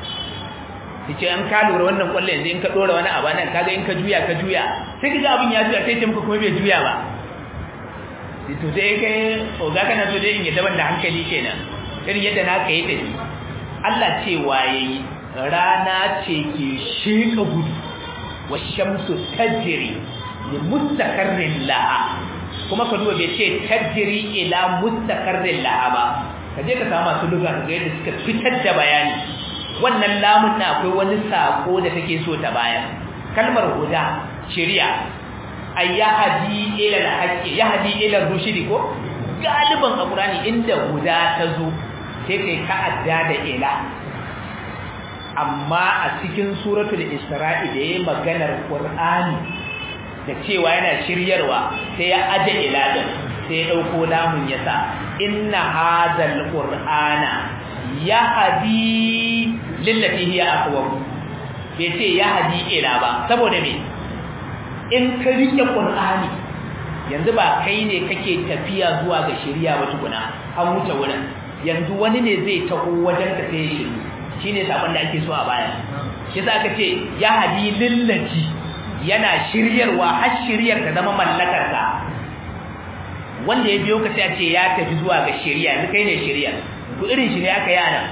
yace an ka lura wannan kwallon yanzu in ka dora wani abu nan kaga in ka juya ka juya sai kaga abin ya juya sai ce muka kuma bai juya ba to dai kai oga kana so dai in yadda ban da hankali kenan irin yadda na kai da shi Allah ce waye rana ce ke sheka gudu wa shamsu tajri li mustaqarrin laha kuma ka duba bai ce tajri ila mustaqarrin laha ba kaje ka samu masu lugha ga yadda suka fitar da bayani wannan lamun na akwai wani sako da take so ta bayar kalmar huda shari'a ay yahdi ila al-haqqi yahdi ila ar-rushdi ko galiban alqurani inda huda tazo sai kai ka adda da ila amma a cikin suratul isra'i da yayin maganar qur'ani da cewa yana shiryarwa sai ya aje ila din sai ya dauko lamun yasa inna hadzal qur'ana yahdi lillati hiya aqwam bai ce yahdi ila ba saboda me in ka rike qur'ani yanzu ba kai ne kake tafiya zuwa ga shari'a ba tukuna an wuce wurin yanzu wani ne zai taho wajen ka sai shi shine sabon da ake so a baya shi yasa aka ce ya hadi lillaji yana shiryarwa har shiryar ta zama mallakar ka wanda ya biyo ka sai a ce ya tafi zuwa ga shari'a yanzu kai ne shari'a to irin shi ne aka yi ana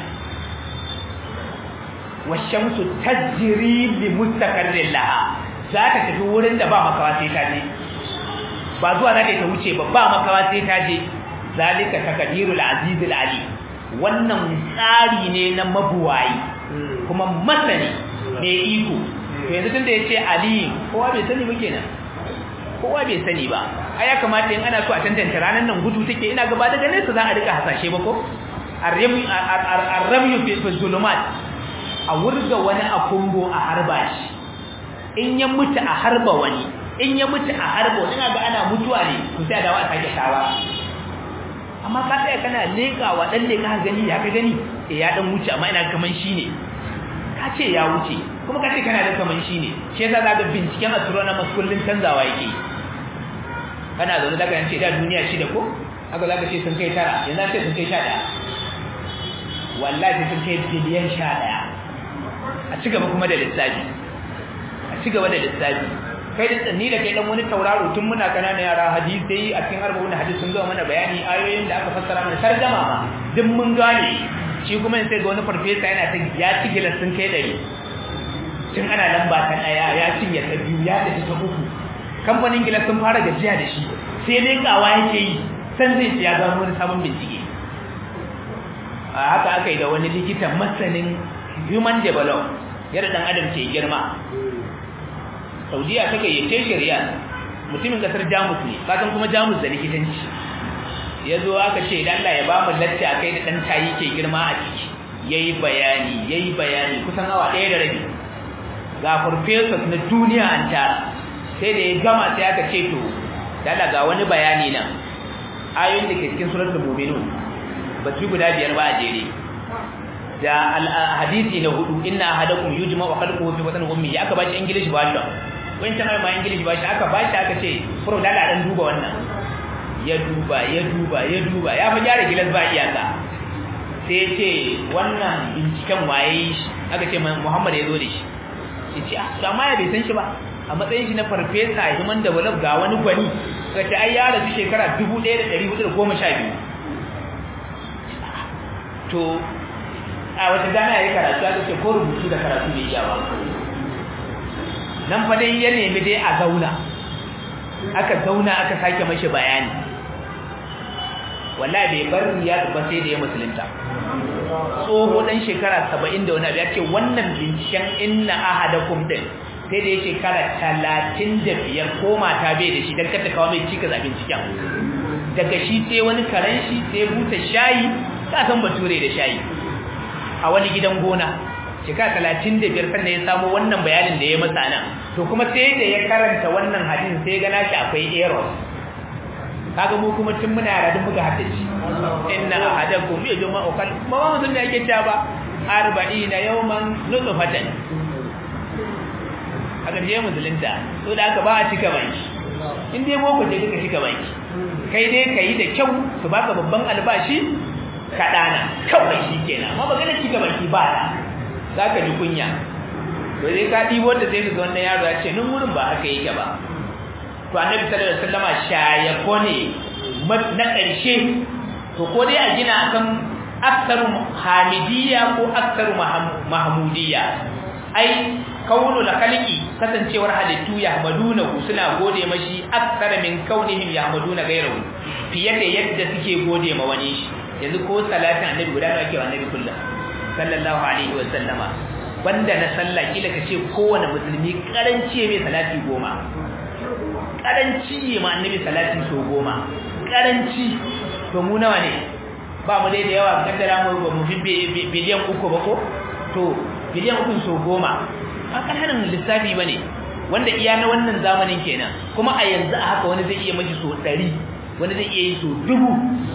washamsu tajri li mustaqarrin laha za ta tafi wurin da ba makawa sai ta je ba zuwa za ta wuce ba ba makawa sai ta je zalika takdirul azizul ali wannan tsari ne na mabuwayi kuma masani ne iko to yanzu tunda yace ali kowa bai sani ba kenan kowa bai sani ba ai ya kamata in ana so a tantance ranan nan gudu take ina gaba daga nesa za a rika hasashe ba ko arrami arrami fi zulumat a wurga wani a kungo a harba shi in ya mutu a harba wani in ya mutu a harba wani ga ana mutuwa ne to sai a dawo a sake shawa amma ka tsaya kana lekawa dan leka ka gani ya ka gani eh ya dan wuce amma ina kaman shine ka ce ya wuce kuma ka ce kana da kaman shine shi yasa zaka binciken astronomers kullun canzawa yake kana zaune daga yance da duniya shida ko haka zaka ce sun kai tara yanzu sai sun kai sha ɗaya wallahi sun kai biliyan sha ɗaya a ci gaba kuma da lissafi ci gaba da lissafi kai da tsanni da kai dan wani tauraro tun muna kanana yara hadisi a cikin arba'un hadisi sun ga mana bayani ayoyin da aka fassara mana tarjuma ma duk mun gane shi kuma sai ga wani farfesa yana ta ya ci gilas sun kai dari tun ana lamba ta daya ya cinye ta biyu ya tafi ta uku kamfanin gilas sun fara gajiya da shi sai dai kawa yake yi san zai ya ga wani sabon bincike a haka aka yi da wani likitan masanin human development yadda dan adam ke girma Saudiya ta gayyace shari'a mutumin kasar Jamus ne kasan kuma Jamus da likitanci yazo aka ce dan Allah ya ba mu lacca akai da dan tayi ke girma a ciki yayi bayani yayi bayani kusan awa ɗaya da rabi ga professor na duniya an tara sai da ya gama sai aka ce to dan ga wani bayani nan ayoyin da ke cikin suratul mu'minun batu guda biyar ba a jere da hadisi na hudu inna ahadakum yujma'u khalquhu fi batni ummihi aka bashi english version wancan ai ma english version aka bashi aka ce furo da dan duba wannan ya duba ya duba ya duba ya fa gyara gilas ba iyaka sai ya ce wannan binciken waye aka ce Muhammad ya zo da shi yace ah to amma ya bai san shi ba a matsayin shi na farfesa human develop ga wani gwani kace ai ya rasu shekara dubu ɗaya da ɗari hudu da goma sha biyu to a wata gana yayi karatu aka ce ko rubutu da karatu bai iya ba nan fa dai ya nemi dai a zauna aka zauna aka sake mashi bayani wallahi bai bar ya ba sai da ya musulunta tsoho dan shekara saba'in da wani abu ya ce wannan binciken inna ahadakum din sai da ya shekara talatin da biyar ko mata bai da shi dan kada kawo mai cika za binciken daga shi sai wani karen shi sai buta shayi ka san bature da shayi a wani gidan gona shekara talatin da biyar sannan ya samu wannan bayanin da ya masa nan to kuma sai da ya karanta wannan hadisin sai ga nashi akwai error kaga mu kuma tun muna yara duk muka haddace inna ahadakum yajma'u kal ma ba mutum da yake cewa ba arba'ina yawman nutfatan aka je musulunta to da aka ba a cika banki in dai boko je kika cika banki kai dai kai da kyau su baka babban albashi kadana kawai shikenan amma magana cika banki ba zaka ji kunya to dai ka dibo da sai ga wannan yaro ya ce nan wurin ba haka yake ba to annabi sallallahu alaihi wasallama shayako ne na ƙarshe to ko dai a gina akan aktaru hamidiyya ko aktaru mahmudiyya ai kaunu la khalqi kasancewar halittu yahmaduna suna gode mashi aktara min kaunihim yahmaduna gairahu fiye da yadda suke gode ma wani shi yanzu ko salatin annabi guda nawa ke annabi kullum sallallahu alaihi wasallama banda na sallah kila kace kowane musulmi karanci mai salati goma karanci ma annabi salatin so goma karanci to mu nawa ne ba mu dai da yawa kaddara mu ba mu fi biliyan uku ba ko to biliyan uku so goma a kananan lissafi bane wanda iya na wannan zamanin kenan kuma a yanzu a haka wani zai iya mashi so ɗari wani zai iya yi so dubu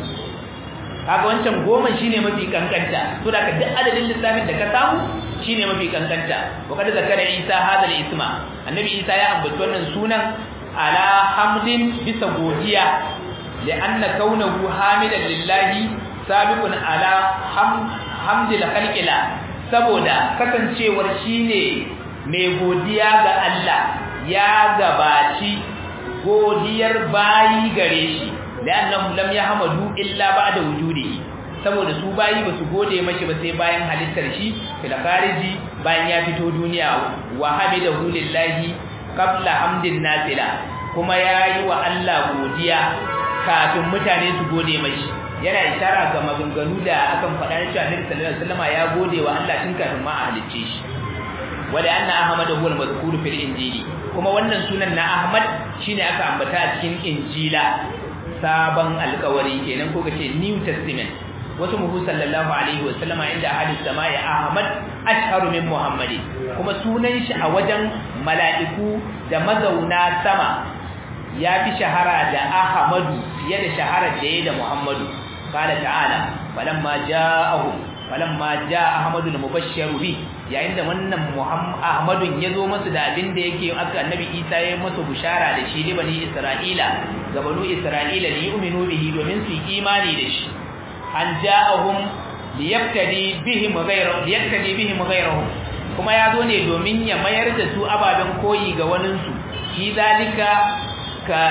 kaga wancan goma shine mafi kankanta to da ka duk adadin lissafin da ka samu shine mafi kankanta wa kada zakara Isa hadal isma annabi Isa ya ambaci wannan sunan ala hamdin bisa godiya li'anna kaunahu hamidan lillahi sabiqun ala hamdil khalqila saboda kasancewar shine mai godiya ga Allah ya gabaci godiyar bayi gare shi li'annahum lam yahmadu illa ba'da wujudihi saboda su bayi ba su gode mashi ba sai bayan halittar shi fil khariji bayan ya fito duniya wa hamidahu lillahi qabla hamdin nasila kuma yayi wa Allah godiya kafin mutane su gode mashi yana isharar ga maganganu da akan faɗa cewa Annabi sallallahu alaihi wasallam ya gode wa Allah tun kafin ma a halicce shi wala anna ahmad huwa al-mazkur fil injili kuma wannan sunan na Ahmad shine aka ambata a cikin injila sabon alƙawari kenan ko kace New Testament wasu muhu sallallahu alaihi wa sallama inda hadis sama'i Ahmad ashharu min Muhammad kuma sunan shi a wajen mala'iku da mazauna sama ya fi shahara da Ahmadu fiye da shaharar da yayi da Muhammadu qala ta'ala falamma ja'ahum falamma ja'a Ahmadu al-mubashshir bi yayin da wannan Muhammad Ahmadun yazo masa da abin da yake aka annabi Isa ya masa bushara da shi libani Isra'ila ga banu Isra'ila li yu'minu bihi domin su imani da shi an ja'ahum liyaftadi bihim ghayra liyaftadi bihim ghayrahum kuma ya zo ne domin ya mayar da su ababen koyi ga waninsu shi zalika ka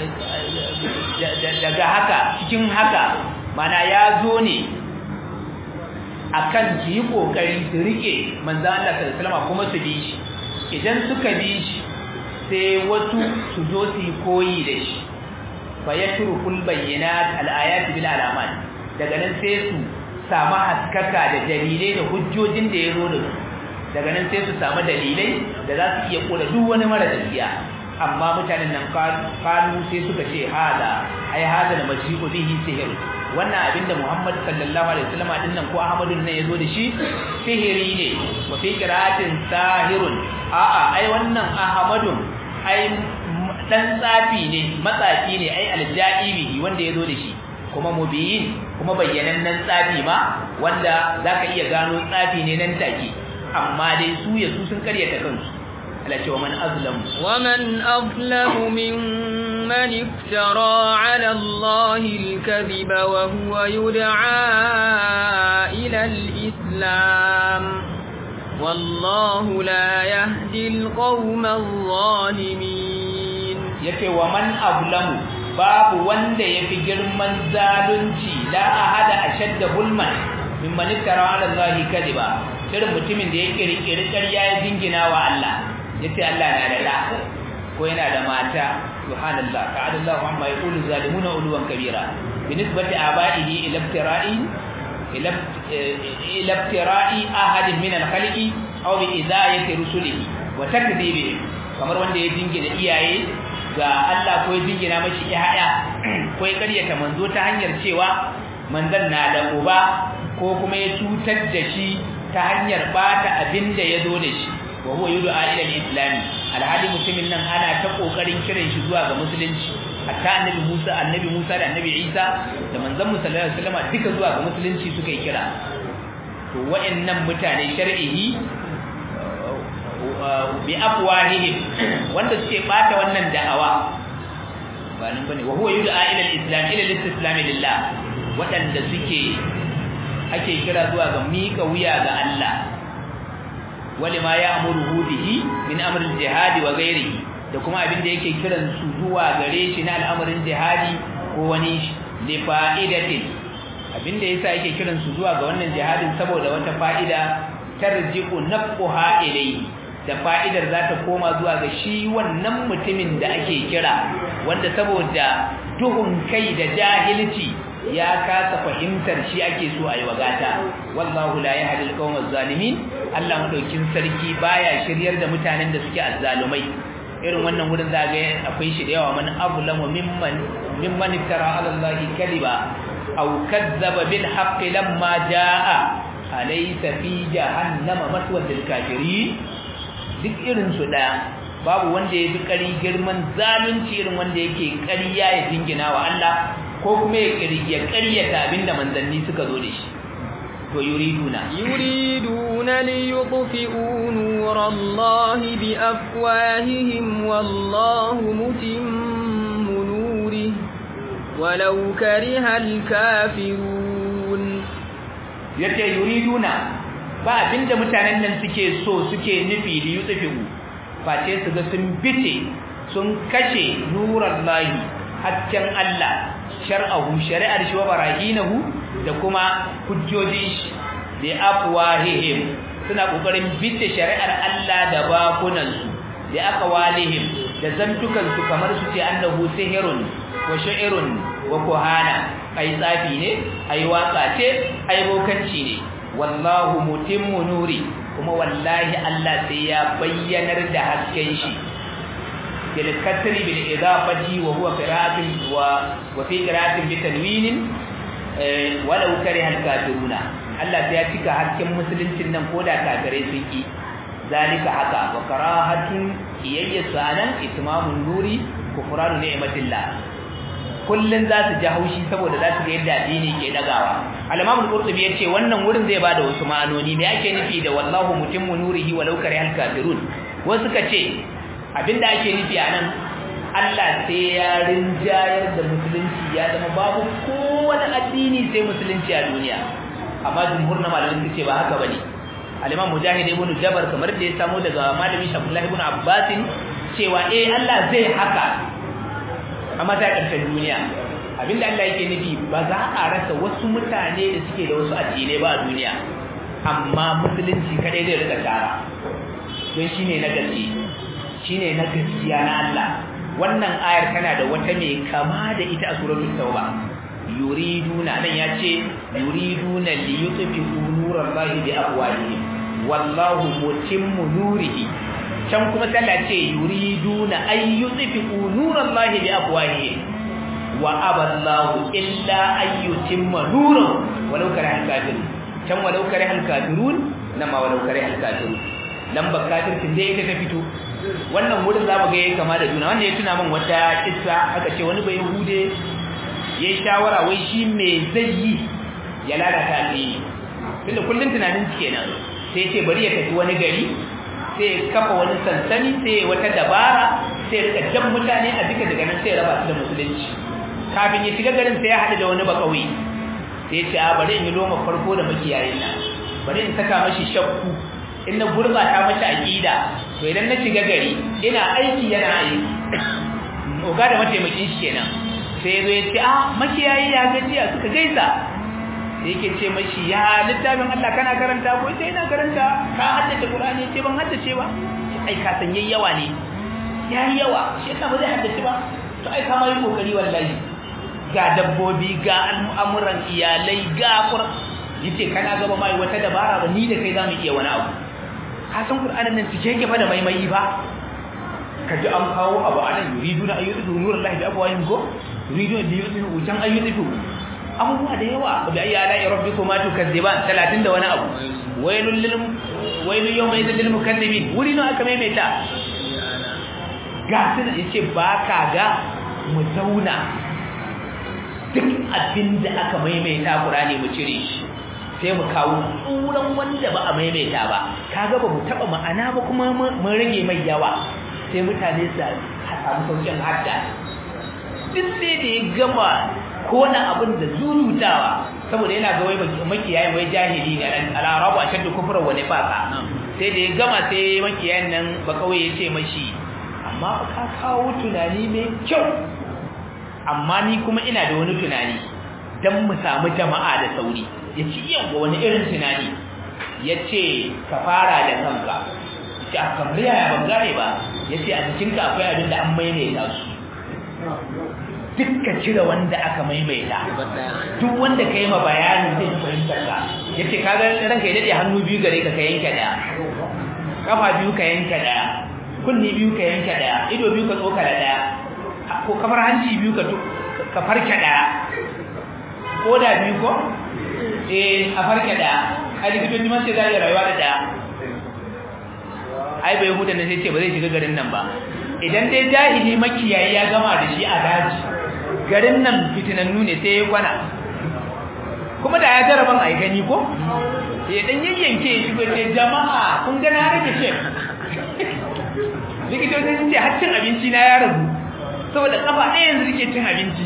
daga haka cikin haka mana ya zo ne akan su yi kokari su rike manzo Allah sallallahu alaihi wasallam kuma su bi shi idan suka bi shi sai wasu su zo su yi koyi da shi fa yatrukul bayyinat al-ayat bil alamat daga nan sai su samu haskaka da dalilai da hujjojin da ya zo da su daga nan sai su samu dalilai da za su iya kora duk wani mara gaskiya amma mutanen nan kalu sai suka ce hada ai hada da mashiqu bihi sihir wannan abinda Muhammad sallallahu alaihi wasallam din nan ko Ahmadun nan yazo da shi sihiri ne wa fi qira'atin sahirun a'a ai wannan Ahmadun ai dan tsafi ne matsafi ne ai aljaibi wanda yazo da shi kuma mubiyin kuma bayyanannen tsafi ma wanda zaka iya gano tsafi ne nan take amma dai su ya su sun karyata kansu Allah ce wa man azlamu wa man azlamu mimman iftara ala Allah al-kadhiba wa huwa yud'a ila al-islam wallahu la yahdi al-qawma adh-dhalimin yace wa man azlamu babu wanda yafi girman zalunci la ahada ashadda hulman mimman iftara ala Allah al-kadhiba irin mutumin da yake rike ƙarya ya dingina wa Allah yace Allah na da da ko yana da mata subhanallah ta'ala Allahu amma yaqulu zalimuna uluwan kabira binisbati abaihi ila iftira'i ila ila iftira'i ahad min al-khalqi aw bi idayati rusulihi wa takdhibi kamar wanda ya dingina iyaye ga Allah ko ya dingina mashi iyaya ko ya karyata manzo ta hanyar cewa manzon na da uba ko kuma ya cutar da shi ta hanyar bata abinda yazo da shi wa huwa yud'a ila al-islam alhali mutumin nan ana ta kokarin kiran shi zuwa ga musulunci hatta annabi Musa annabi Musa da annabi Isa da manzon mu sallallahu alaihi wasallam duka zuwa ga musulunci suka yi kira to wa'annan mutane shar'ihi bi afwahihim wanda suke bata wannan da'awa ba nan bane wa huwa yud'a ila al-islam ila al-istislam lillah wadanda suke ake kira zuwa ga mika wuya ga Allah wali ma ya'muruhu bihi min amr al-jihad wa ghairihi da kuma abin da yake kiran su zuwa gare shi na al'amarin jihadi ko wani li fa'idatin abin da yasa yake kiran su zuwa ga wannan jihadin saboda wata fa'ida tarji'u nafquha ilayhi da fa'idar za ta koma zuwa ga shi wannan mutumin da ake kira wanda saboda duhun kai da jahilci ya kasa fahimtar shi ake so ayi wagata wallahu la yahdi al-qawma az-zalimin Allah madaukin sarki baya shiryar da mutanen da suke azzalumai irin wannan wurin zaga akwai shi da yawa man ablamu mimman mimman iftara ala Allah kadiba aw kadzaba bil haqqi lamma jaa alaysa fi jahannama maswal lil kafirin duk irin su daya babu wanda yafi kari girman zalunci irin wanda yake ƙarya ya dingina wa Allah ko kuma ya ƙirya ƙaryata abinda manzanni suka zo da shi to yuriduna yuriduna li yutfi'u nurallahi bi afwahihim wallahu mutimmu nurihi walau karihal kafirun yace yuriduna ba abinda mutanen nan suke so suke nufi li yutfi'u face su ga sun bice sun kashe nurallahi hakkan Allah shar'ahu shari'ar shi wa barahinahu da kuma hujjojin shi bi afwahihim suna kokarin bice shari'ar Allah da bakunan su bi aqwalihim da zantukan su kamar su ce annahu sihirun wa sha'irun wa kuhana ai tsafi ne ai waka ce ai bokanci ne wallahu mutimmu nuri kuma wallahi Allah sai ya bayyanar da hasken shi بالكسر بالإضافة وهو قراءة وفي قراءة بتنوين ولو كره الكافرون الله سيأتيك حكم مسلم سنن قولا كافرين سيكي ذلك حقا وكراهة إيجي سانا إتمام النور كفران نعمة الله kullun za su ji haushi saboda za su ga yadda addini ke dagawa al-Imam al-Qurtubi yace wannan wurin zai bada wasu ma'anoni me ake nufi da wallahu mutimmu nurihi walau karihal kafirun wasu kace abinda ake nufi anan Allah sai ya rinjayar da musulunci ya zama babu kowane addini sai musulunci a duniya amma jumhur na malamin suke ba haka bane al-Imam Mujahid ibn Jabr kamar da ya samu daga malami Abdullah ibn Abbas cewa eh Allah zai haka amma ta karshen duniya abinda Allah yake nufi ba za a rasa wasu mutane da suke da wasu addinai ba a duniya amma musulunci kadai zai rika tara don shine na gaske shine na gaskiya na Allah wannan ayar tana da wata mai kama da ita a suratul tauba yuriduna nan yace yuriduna liyutfi'u nurallahi bi afwahihim wallahu mutimmu nurihi can kuma Allah ce yuriduna ay yutfi'u nurallahi bi afwahihim wa aballahu illa ay yutimma nurahu walau kariha al-kafirun can walau kariha al-kafirun nama walau kariha al-kafirun dan bakafirtin dai ita ta fito wannan wurin zamu ga yayi kama da juna wanda ya tuna min wata kissa aka ce wani bai hude yayi shawara wai shi me zai yi ya lalata addini tunda kullun tunanin shi kenan sai ce bari ya tafi wani gari sai kafa wani sansani sai wata dabara sai rika jan mutane a duka daga nan sai raba su da musulunci kafin ya shiga garin sai ya hadu da wani bakawi sai ce a bari in yi loma farko da makiyayin nan bari in saka mashi shakku in na gurbata mashi aqida to idan na shiga gari ina aiki yana aiki oga da mataimakin shi kenan sai yazo ya ce ah makiyayi ya gajiya suka gaisa sai yake ce mashi ya littafin Allah kana karanta ko sai ina karanta ka haddace Qur'ani ce ban haddace ba ai ka san yayi yawa ne yayi yawa shi yasa ba zai haddace ba to ai ka mai kokari wallahi ga dabbobi ga al'amuran iyalai ga Qur'an yace kana gaba mai wata dabara ba ni da kai zamu iya wani abu ka san Qur'anin nan cike yake fa da maimai ba kaji an kawo abu anan yuriduna ayyudu nurullahi bi abwahim go yuriduna liyudinu ujan ayyudu abubuwa da yawa da ayyala rabbikuma tukadziban talatin da wani abu wailul lil wailul yawma idhil mukaththibin wuri ne aka maimaita ga sun yace baka ga mu zauna duk abin da aka maimaita Qur'ani mu cire shi sai mu kawo tsuran wanda ba a maimaita ba kaga ba mu taba ma'ana ba kuma mun rage mai yawa sai mutane su samu saukin hadda duk sai da ya gama kona abin da zurutawa saboda yana ga wai makiyayin wai jahili ne al-arabu ashaddu kufran wa nifaqa sai da ya gama sai makiyayin nan ba kawai ya ce mashi amma ka kawo tunani mai kyau amma ni kuma ina da wani tunani dan mu samu jama'a da sauri yace yawa wani irin tunani yace ka fara da kanka yace a kamar yaya ban gane ba yace a jikinka akwai abin da an maimaita su dukkan cire wanda aka maimaita duk wanda kai ma bayanin zai fahimta ka yace kaga ranka ya dade hannu biyu gare ka ka yanka daya kafa biyu ka yanka daya kunni biyu ka yanka daya ido biyu ka tsoka da daya ko kamar hanci biyu ka ka farke daya koda biyu ko eh a farke daya a likitoci ma sai zai rayuwa da daya ai bai huda ne sai ce ba zai shiga garin nan ba idan dai jahili makiyayi ya gama da shi a daji garin nan fitinannu ne sai ya kwana kuma da ya jaraban ai gani ko ya dan yayyanke shi ko ce jama'a kun ga na rage shek likitoci sun ce har cin abinci na ya rabu saboda kafa ɗaya yanzu rike cin abinci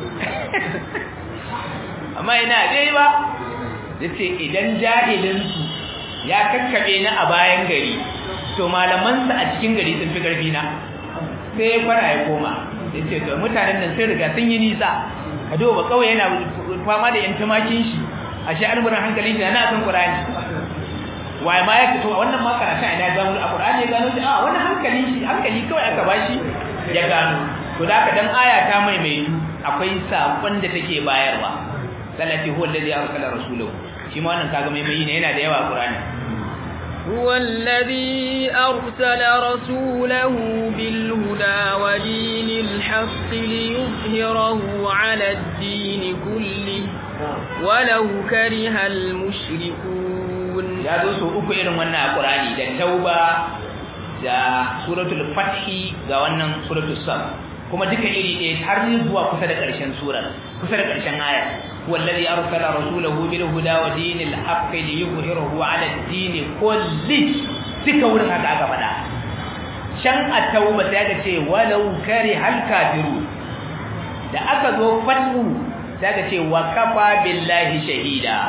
amma ina dai ba yace idan jahilinsu ya kakkabe ni a bayan gari to malamansa a cikin gari sun fi karfi na sai ya kwana ya koma yace to mutanen nan sai riga sun yi nisa ka duba kawai yana fama da yan tumakin shi ashe almuran hankalin shi na san Qur'ani wai ma ya fito wannan ma karatu ina ga mu Qur'ani ya gano shi a wannan hankalin shi hankali kawai aka bashi ya gano to da haka dan aya ta mai mai akwai sakon da take bayarwa sallati huwa alladhi arsala rasulahu shi ma wannan kaga mai mai ne yana da yawa Qur'ani هو الذي أرسل رسوله بالهدى ودين الحق ليظهره على الدين كله ولو كره المشركون يا دوسو uku irin wannan Qur'ani da Tauba da suratul Fath ga wannan suratul Saf kuma duka iri ɗaya har zuwa kusa da ƙarshen surar kusa da ƙarshen aya wallazi arsala rasulahu bil huda wa dinil haqqi liyuzhirahu ala ad-din kulli duka wurin haka aka faɗa can a Tauba sai aka ce walau karihal kafirun da aka zo fatu sai aka ce wa kafa billahi shahida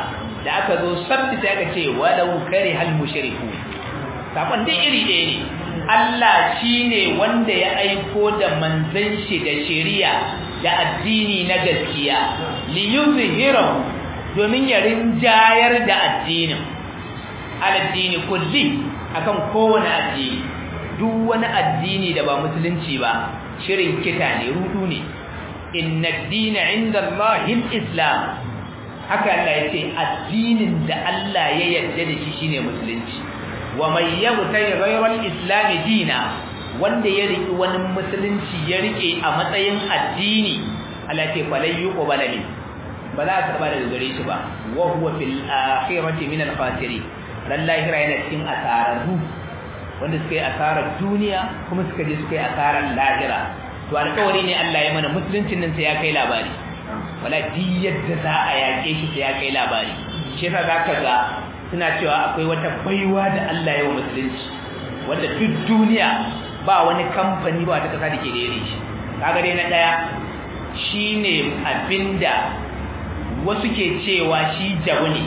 da aka zo sabti sai aka ce walau karihal mushriku sakon dai iri ɗaya ne Allah shine wanda ya aiko da manzon shi da shari'a da addini na gaskiya li yuzhirahu domin ya rinjayar da addinin al-addini kulli akan kowane addini duk wani addini da ba musulunci ba shirin kita ne rudu ne inna ad-dina 'inda Allahi al-islam haka Allah yace addinin da Allah ya yarda da shi shine musulunci wa may yabtaghi ghayra al-islam dina wanda ya riki wani musulunci ya rike a matsayin addini Allah ce falai yuqbala min ba za a karba daga gare shi ba wa huwa fil akhirati min al-khasirin lallahi yana cikin asararru wanda suka yi asarar duniya kuma suka je suka yi asarar lahira to alƙawari ne Allah ya mana musuluncin nan sai ya kai labari wala di yadda za a yake shi sai ya kai labari shi yasa zaka ga suna cewa akwai wata baiwa da Allah ya wa musulunci wanda duk duniya ba wani kamfani ba wata kasa da ke da irin shi kaga dai na daya shine abinda wasu ke cewa shi jabu ne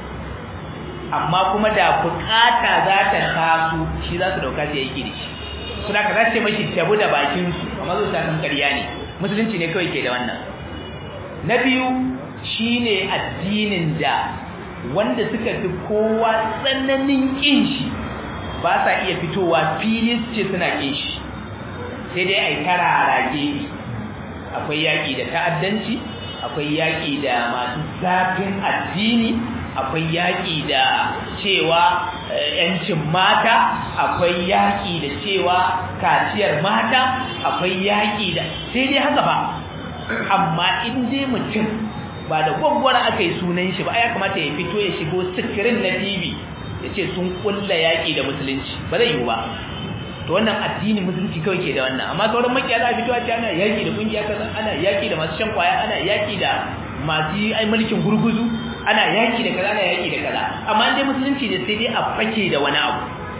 amma kuma da bukata za ta taso shi za su dauka shi yake da shi suna ka zace mashi jabu da bakin su amma zo ta san ƙarya ne musulunci ne kawai ke da wannan na biyu shine addinin da wanda suka fi kowa tsananin kin shi ba sa iya fitowa fili su ce suna kin shi sai dai ai tararage akwai yaki da ta'addanci akwai yaki da masu zafin addini akwai yaki da cewa yancin mata akwai yaki da cewa kaciyar mata akwai yaki da sai dai haka ba amma in dai mutum ba da gwaggwara aka yi sunan shi ba ya kamata ya fito ya shigo sikirin na T V ya ce sun kulla yaƙi da musulunci ba zai yiwu ba to wannan addini musulunci kawai ke da wannan amma sauran makiya za a fito a ce ana yaƙi da kungiya kaza ana yaƙi da masu shan kwaya ana yaƙi da masu ai mulkin gurguzu ana yaƙi da kaza ana yaƙi da kaza amma dai musulunci ne sai dai a fake da wani abu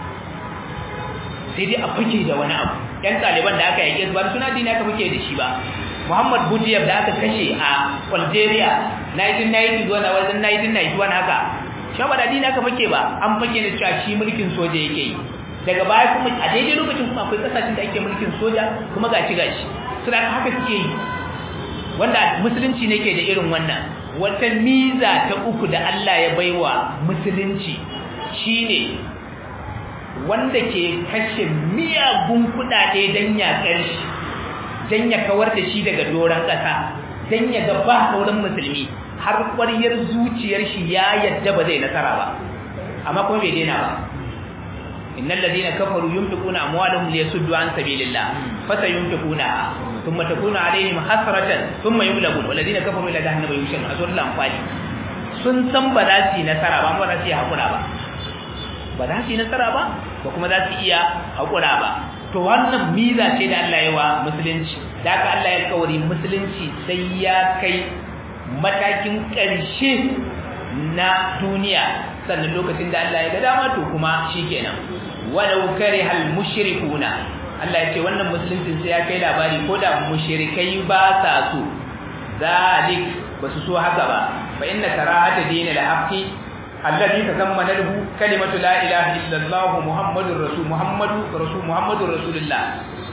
sai dai a fake da wani abu yan ɗaliban da aka yaƙe su ba suna dini aka fake da shi ba Muhammad Budiyar da aka kashe a Algeria nineteen ninety zuwa wajen nineteen ninety-one haka shi ba da dini aka fake ba an fake da cewa shi mulkin soja yake yi daga baya kuma a daidai lokacin kuma akwai kasashen da ake mulkin soja kuma gashi gashi suna haka suke yi wanda musulunci ne ke da irin wannan wata miza ta uku da Allah ya baiwa musulunci shine wanda ke kashe miyagun kudade dan yakar shi dan ya kawar da shi daga doran kasa dan ya ga ba sauran musulmi har ƙwariyar zuciyar shi ya yadda ba zai nasara ba amma kuma bai daina ba innal ladina kafaru yunfiquna amwalahum liyasuddu an sabilillah fasayunfiquna thumma takunu alaihim hasratan thumma yughlabun walladina kafaru ila jahannama yushun azul anfali sun san ba za su yi nasara ba amma za su yi hakura ba ba za su yi nasara ba ba kuma za su iya hakura ba to wannan miza ce da Allah ya wa musulunci da haka Allah ya kawari musulunci sai ya kai matakin ƙarshe na duniya sannan lokacin da Allah ya ga dama to kuma shikenan walau karihal mushrikuna Allah ya ce wannan musulunci sai ya kai labari ko da mushrikai ba sa so zalik basu so haka ba fa inna karahata dinil haqqi alladhi tazammana lahu kalimatu la ilaha illa allah muhammadur rasul muhammadu rasul muhammadur rasulullah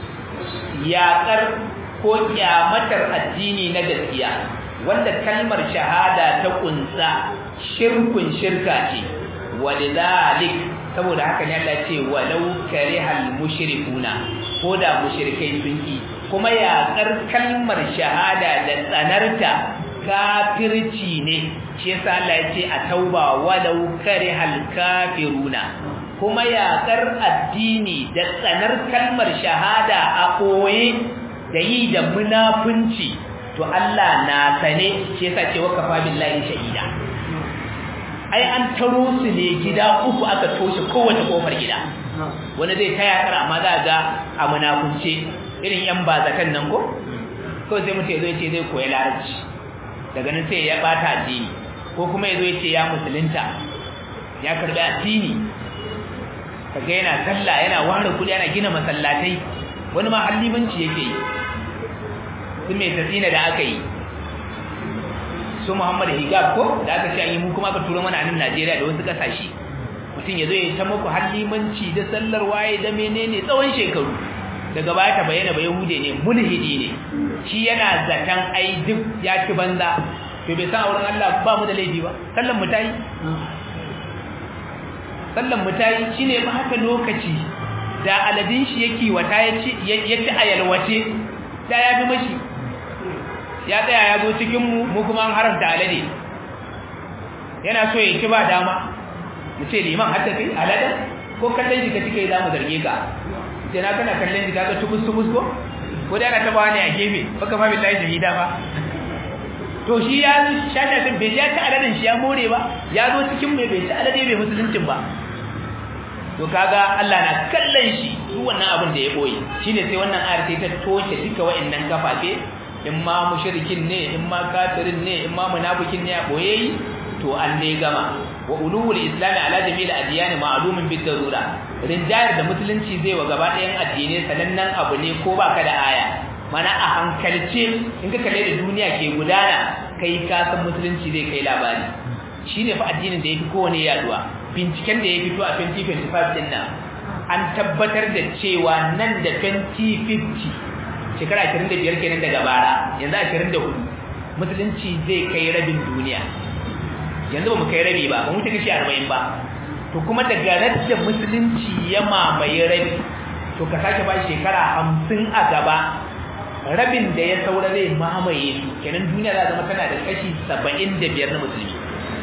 ya kar ko kyamatar addini na gaskiya wanda kalmar shahada ta kunsa shirkun shirka ce walidalik saboda haka ne Allah ce walau karihal mushrikuna ko da mushrikai sun ki kuma ya kar kalmar shahada da tsanarta kafirci ne shi yasa Allah ya ce a tauba walau karihal kafiruna kuma yakar addini da tsanar kalmar shahada a koye da yi da munafunci to Allah na sane shi yasa ce wakafa billahi shahida ai an taro su ne gida uku aka toshe kowace kofar gida wani zai taya kar amma za ga a munafunce irin yan bazakan nan ko ko sai mutum zai ce zai koyi larabci daga nan sai ya bata addini ko kuma yazo yace ya musulunta ya karbi addini kaga yana sallah yana ware kudi yana gina masallatai wani ma hallimanci yake yi sun mai tasina da aka yi su Muhammad Hijab ko da aka ce an yi mu kuma aka turo mana a nan Najeriya da wasu kasashe mutum ya zo ya ta muku hallimanci da sallar waye da menene tsawon shekaru daga baya ta bayyana ba Yahude ne mulhidi ne shi yana zaton ai duk ya ci banza to bai san auren Allah ba mu da laifi ba sallan mu tayi sallan mu tayi shine ba haka lokaci da aladin shi yake wata yaci yaci ayalwace da ya bi mashi ya tsaya ya zo cikin mu mu kuma an haramta alade yana so ya ci ba dama mu ce liman hatta kai alada ko kallon shi ka cike za mu zarge ka sai na kana kallon shi kaga tubus tubus ko ko da ana taba ne a gefe baka fa billahi shahida fa to shi ya shata din bai ya ta aladan shi ya more ba ya zo cikin mai bai ta alade bai musuluncin ba to kaga Allah na kallon shi duk wannan abin da ya boye shine sai wannan ayar sai ta toshe duka wa'annan kafafe in ma mushrikin ne in ma kafirin ne in ma munafikin ne a boye to an ne gama wa ulul islam ala jami'il adyan ma'lumun bid darura rinjayar da musulunci zai wa gaba ɗayan addinai sanannan abu ne ko baka da aya mana a hankalce in ka kalle da duniya ke gudana kai ka san musulunci zai kai labari shine fa addinin da yafi kowane yaduwa binciken da ya fito a twenty twenty-five din nan an tabbatar da cewa nan da twenty fifty shekara ashirin da biyar kenan daga bara yanzu ashirin da hudu musulunci zai kai rabin duniya yanzu ba mu kai rabi ba ba mu ta kashi arba'in ba to kuma daga radda musulunci ya mamaye rabi to ka sake ba shekara hamsin a gaba rabin da ya saura zai mamaye su kenan duniya za zama tana da kashi saba'in da biyar na musulmi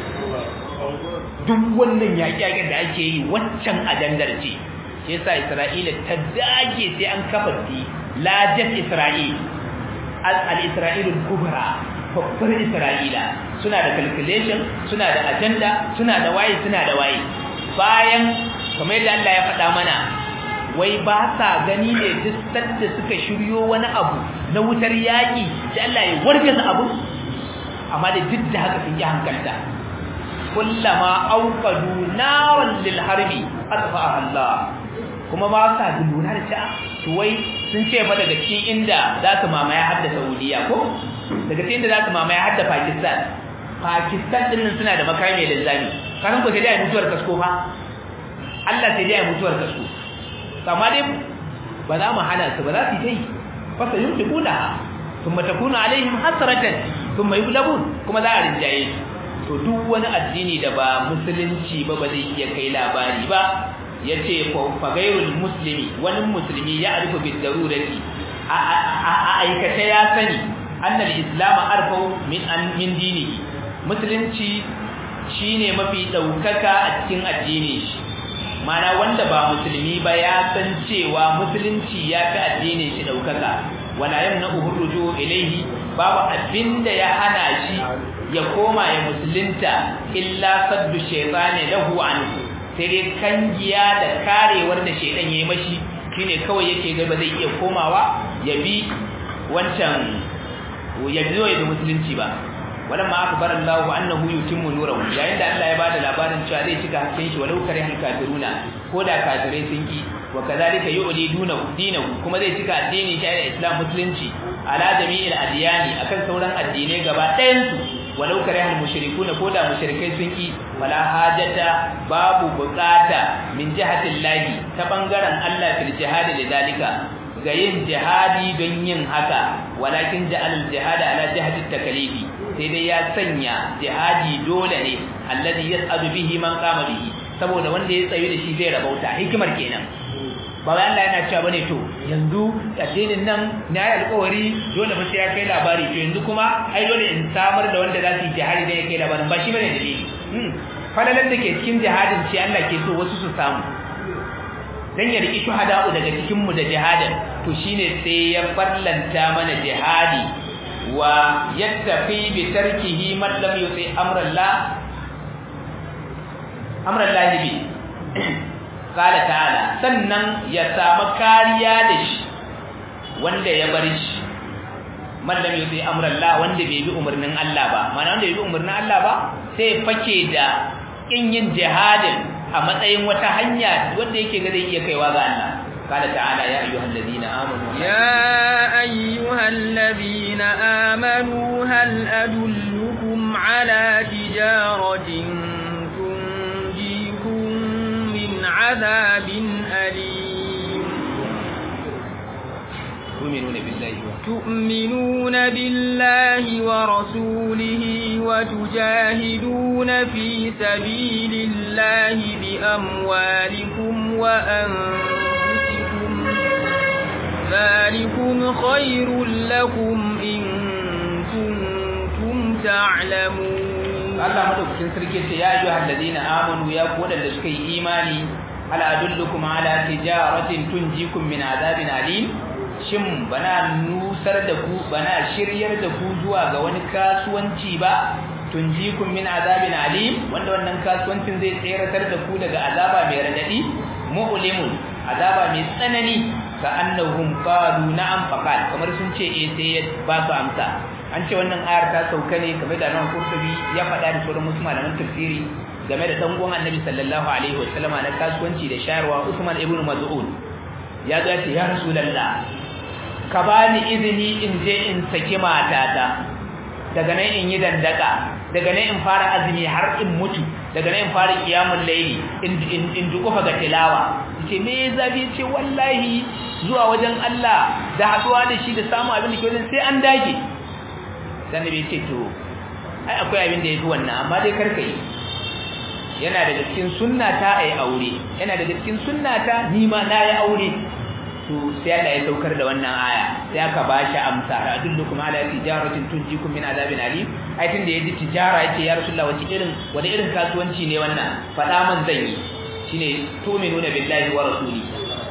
duk wannan yaƙi-yaƙin da ake yi waccan ajandar ce shi yasa Isra'ila ta dage sai an kafa di lajat Isra'il al-Isra'ilul kubra babbar Isra'ila suna da calculation suna da agenda suna da waye suna da waye bayan kamar yadda Allah ya faɗa mana wai ba sa gani ne duk da suka shiryo wani abu na wutar yaƙi da Allah ya wargaza abu amma da duk da haka sun yi hankalta kullama auqadu naran lil harbi atfa'aha Allah kuma ba sa lura da ta to wai sun ce fa daga cikin inda za su mamaye hadda Saudiya ko daga cikin inda za su mamaye hadda Pakistan Pakistan din nan suna da makami mai linzami kan ko sai dai mutuwar kasko fa Allah sai dai mutuwar kasko amma dai ba za mu hana su ba za su yi fa sayunfiquna thumma takunu alaihim hasratan thumma yughlabun kuma za a rinjaye to duk wani addini da ba musulunci ba ba zai iya kai labari ba yace fa gairul muslimi wani musulmi ya arifu bid darurati a aikata ya sani annal islam arfau min an min dini musulunci shine mafi daukaka a cikin addini shi mana wanda ba musulmi ba ya san cewa musulunci ya fi addinin shi daukaka wala yamna'u ruju ilayhi babu abinda ya hana shi ya koma ya musulunta illa saddu shaytani lahu anhu sai dai kangiya da karewar da shaytan yayi mashi shine kawai yake ga ba zai iya komawa ya bi wancan ya bi zuwa musulunci ba walamma akbar Allah annahu yutimmu nurahu yayin da Allah ya bada labarin cewa zai cika hakkin shi walau kare hal kafiruna ko da kafirai sun ki wa kadhalika yu'li dunahu dinahu kuma zai cika addinin shi da Islam musulunci ala jami'il adyani akan sauran addinai gaba ɗayan su walau kare hal mushrikuna ko da mushrikai sun ki wala hajata babu buƙata min jihatillahi ta bangaren Allah fil jihad lidalika ga yin jihadi don yin haka walakin ja'al al-jihad ala jihati takalifi sai dai ya sanya jihadi dole ne alladhi yas'adu bihi man qama bihi saboda wanda ya tsayu da shi zai rabauta hikimar kenan ba wai Allah yana cewa bane to yanzu addinin nan na yi alƙawari dole ba sai ya kai labari to yanzu kuma ai dole in samar da wanda za su yi jihadi da ya kai labarin ba shi bane dalili hmm falalan da ke cikin jihadin ce Allah ke so wasu su samu dan ya riki shuhada'u daga cikin mu da jihadin to shine sai ya farlanta mana jihadi wa yattafi bi tarkihi man lam yuti amrallah amrallah bi qala ta'ala sannan ya samu kariya da shi wanda ya bar shi man lam yuti amrallah wanda bai bi umarnin Allah ba mana wanda bai bi umarnin Allah ba sai fake da kin yin jihadin a matsayin wata hanya wanda yake ga zai iya kaiwa ga Allah قال تعالى يا أيها الذين آمنوا يا أيها الذين آمنوا هل أدلكم على تجارة تنجيكم من عذاب أليم تؤمنون بالله تؤمنون بالله ورسوله وتجاهدون في سبيل الله بأموالكم وأنفسكم ذلكم خير لكم إن كنتم تعلمون Allah madaukakin sarki ce ya ayyuhal ladina amanu ya ku wadanda suka yi imani ala adullukum ala tijaratin tunjikum min azabin alim shin bana nusar da ku bana shiryar da ku zuwa ga wani kasuwanci ba tunjikum min azabin alim wanda wannan kasuwancin zai tseratar da ku daga azaba mai radadi mu'limun azaba mai tsanani ka annahum qalu na'am faqal kamar sun ce eh sai ba su amsa an ce wannan ayar ta sauka ne kamar da nan Qurtubi ya faɗa da sauran musulman malaman tafsiri game da dan uwan Annabi sallallahu alaihi wasallama na kasuwanci da shayarwa Usman ibn Maz'un ya ga ce ya Rasulullah ka bani izini in je in saki matata daga nan in yi dandaka daga nan in fara azumi har in mutu daga nan in fara qiyamul layli in in, in dukufa ga tilawa ce me zabi ce wallahi zuwa wajen Allah da haduwa da shi da samu abin da ke wajen sai an dage dan bai ce to ai akwai abin da yafi wannan amma dai karka yi yana daga cikin sunnata ai aure yana daga cikin sunnata ni ma na yi aure to sai Allah ya saukar da wannan aya sai aka bashi amsa adullukum ala tijaratin tunjikum min azabin alim ai tun da yaji tijara yace ya rasulullah wace irin wani irin kasuwanci ne wannan fada man zan yi shine tu'minuna billahi wa rasuli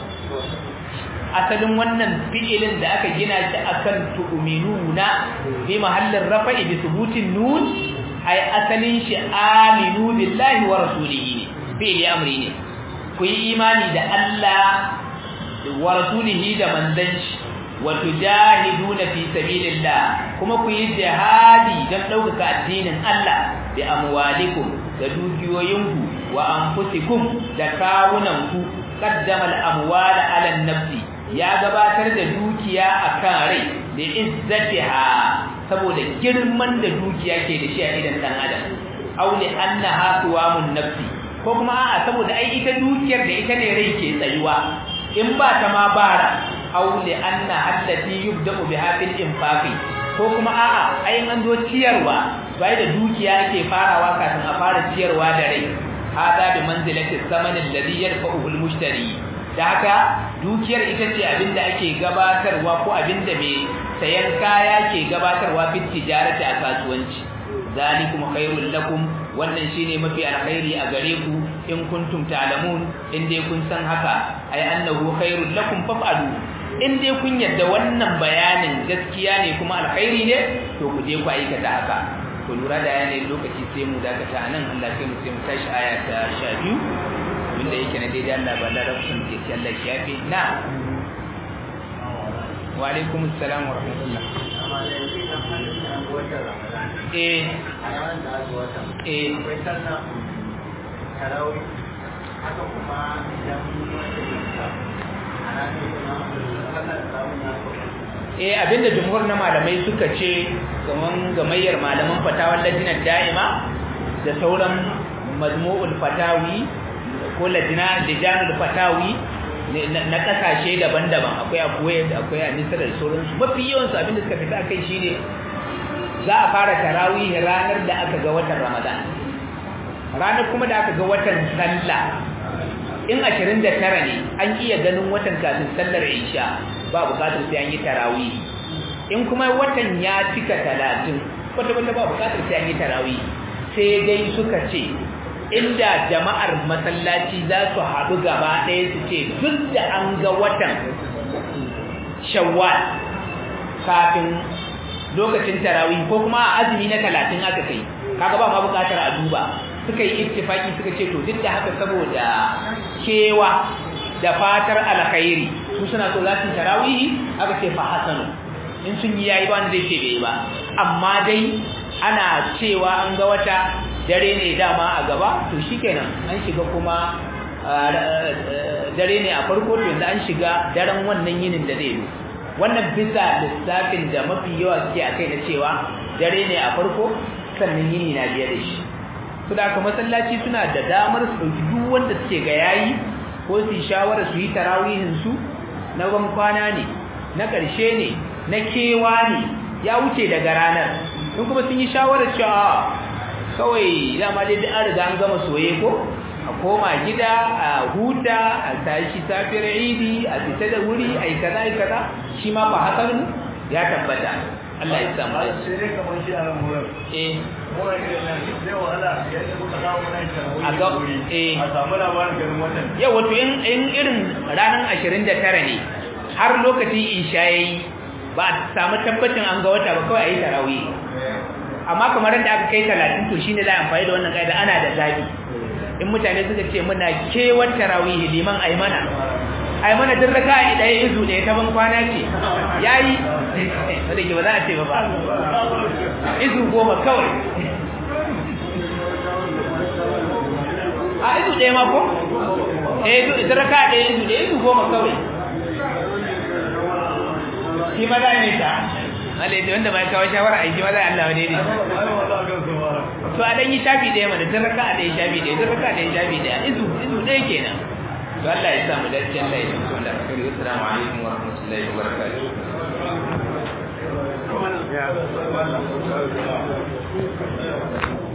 asalin wannan fi'ilin da aka gina shi akan tu'minuna bi mahallin rafa'i bi thubutin nun ai asalin shi aminu billahi wa rasulihi fi'ili amri ne ku yi imani da Allah wa rasulihi da manzanci wa tujahiduna fi sabilillah kuma ku yi jihadi dan dauka addinin Allah bi amwalikum da dukiyoyinku wa anfusikum da kawunanku qaddama al-amwal ala an-nafsi ya gabatar da dukiya akan rai da izzatiha saboda girman da dukiya ke da shi a idan dan adam aw li annaha tuwamun nafsi ko kuma a'a saboda ai ita dukiyar da ita ne rai ke tsayuwa in ba ta ma bara aw li anna allati yubda'u biha fil infaqi ko kuma a'a ai an zo ciyarwa bai da dukiya ake farawa kafin a fara ciyarwa da rai hada bi manzilati zamanin alladhi yarfa'uhu al-mushtari da haka dukiyar ita ce abinda ake gabatarwa ko abinda mai sayan kaya ke gabatarwa fit tijarati a kasuwanci zalikum khairul lakum wannan shine mafi alkhairi a gare ku in kuntum ta'lamun in dai kun san haka ai annahu khairul lakum faf'alu in dai kun yadda wannan bayanin gaskiya ne kuma alkhairi ne to ku je ku aikata haka ku lura da yanayin lokaci sai mu dakata anan Allah sai mu sai mu tashi aya ta sha biyu wanda yake na daidai Allah ba da rafin ke ce Allah ya fi na wa alaikum assalam wa rahmatullah eh eh haka kuma eh abinda jumhur na malamai suka ce kaman gamayyar malaman fatawan lajinar da'ima da sauran majmu'ul fatawi ko lajina lijanul fatawi na kasashe daban-daban akwai a Kuwait akwai a Misra da sauransu mafi yawan su abinda suka tafi akai shine za a fara tarawih ranar da aka ga watan Ramadan ranar kuma da aka ga watan sallah in ashirin da tara ne an iya ganin watan kafin sallar isha ba bukatar sai an yi tarawih in kuma watan ya cika talatin kwata kwata ba bukatar sai an yi tarawih sai dai suka ce inda jama'ar masallaci za su haɗu gaba ɗaya su ce duk da an ga watan shawwal kafin lokacin tarawih ko kuma a azumi na talatin aka kai kaga ba ma bukatar a duba suka yi ittifaki suka ce to duk da haka saboda kewa da fatar alkhairi su suna so za su tarawih aka ce fa hasanu in sun yi yayi ba wanda zai ce bai ba amma dai ana cewa an ga wata dare ne dama a gaba to shikenan an shiga kuma dare ne a farko to yanzu an shiga daren wannan yinin da zai yi wannan bisa lissafin da mafi yawa suke akai na cewa dare ne a farko sannan yini na biye da shi to da aka masallaci suna da damar su dauki duk wanda suke ga yayi ko su shawara su yi tarawihin su na ban kwana ne na karshe ne na kewa ne ya wuce daga ranar in kuma sun yi shawara cewa kawai dama dai an riga an gama soye ko a koma gida a huta a tashi safiyar idi a fita da wuri a yi kaza yi kaza shi ma ba hakan ya tabbata Allah ya samu da shi sai kamar shi a nan wurin eh kuma idan zai wahala yadda kuka dawo nan a ga eh a samu labarin garin wannan yau wato in in irin ranar ashirin da tara ne har lokacin isha yayi ba a samu tabbacin an ga wata ba kawai ayi tarawih amma kamar da aka kai talatin to shine za a amfani da wannan kaida ana da zabi in mutane suka ce muna kewar tarawih liman aymana aymana din raka'a ɗaya izu ɗaya ta ban kwana ce yayi wanda ke ba za a ce ba ba izu goma kawai a izu ɗaya ma ko eh to ita raka'a ɗaya izu ɗaya izu goma kawai shi ma da ne ta malai da wanda bai kawo shawara a shi ma da Allah wane ne to a dan yi shafi ɗaya mana tun raka'a ɗaya shafi ɗaya tun raka'a ɗaya shafi ɗaya izu izu ɗaya kenan to Allah ya sa mu dace Allah ya tsinci wanda aka yi assalamu alaikum wa rahmatullahi wa barakatuh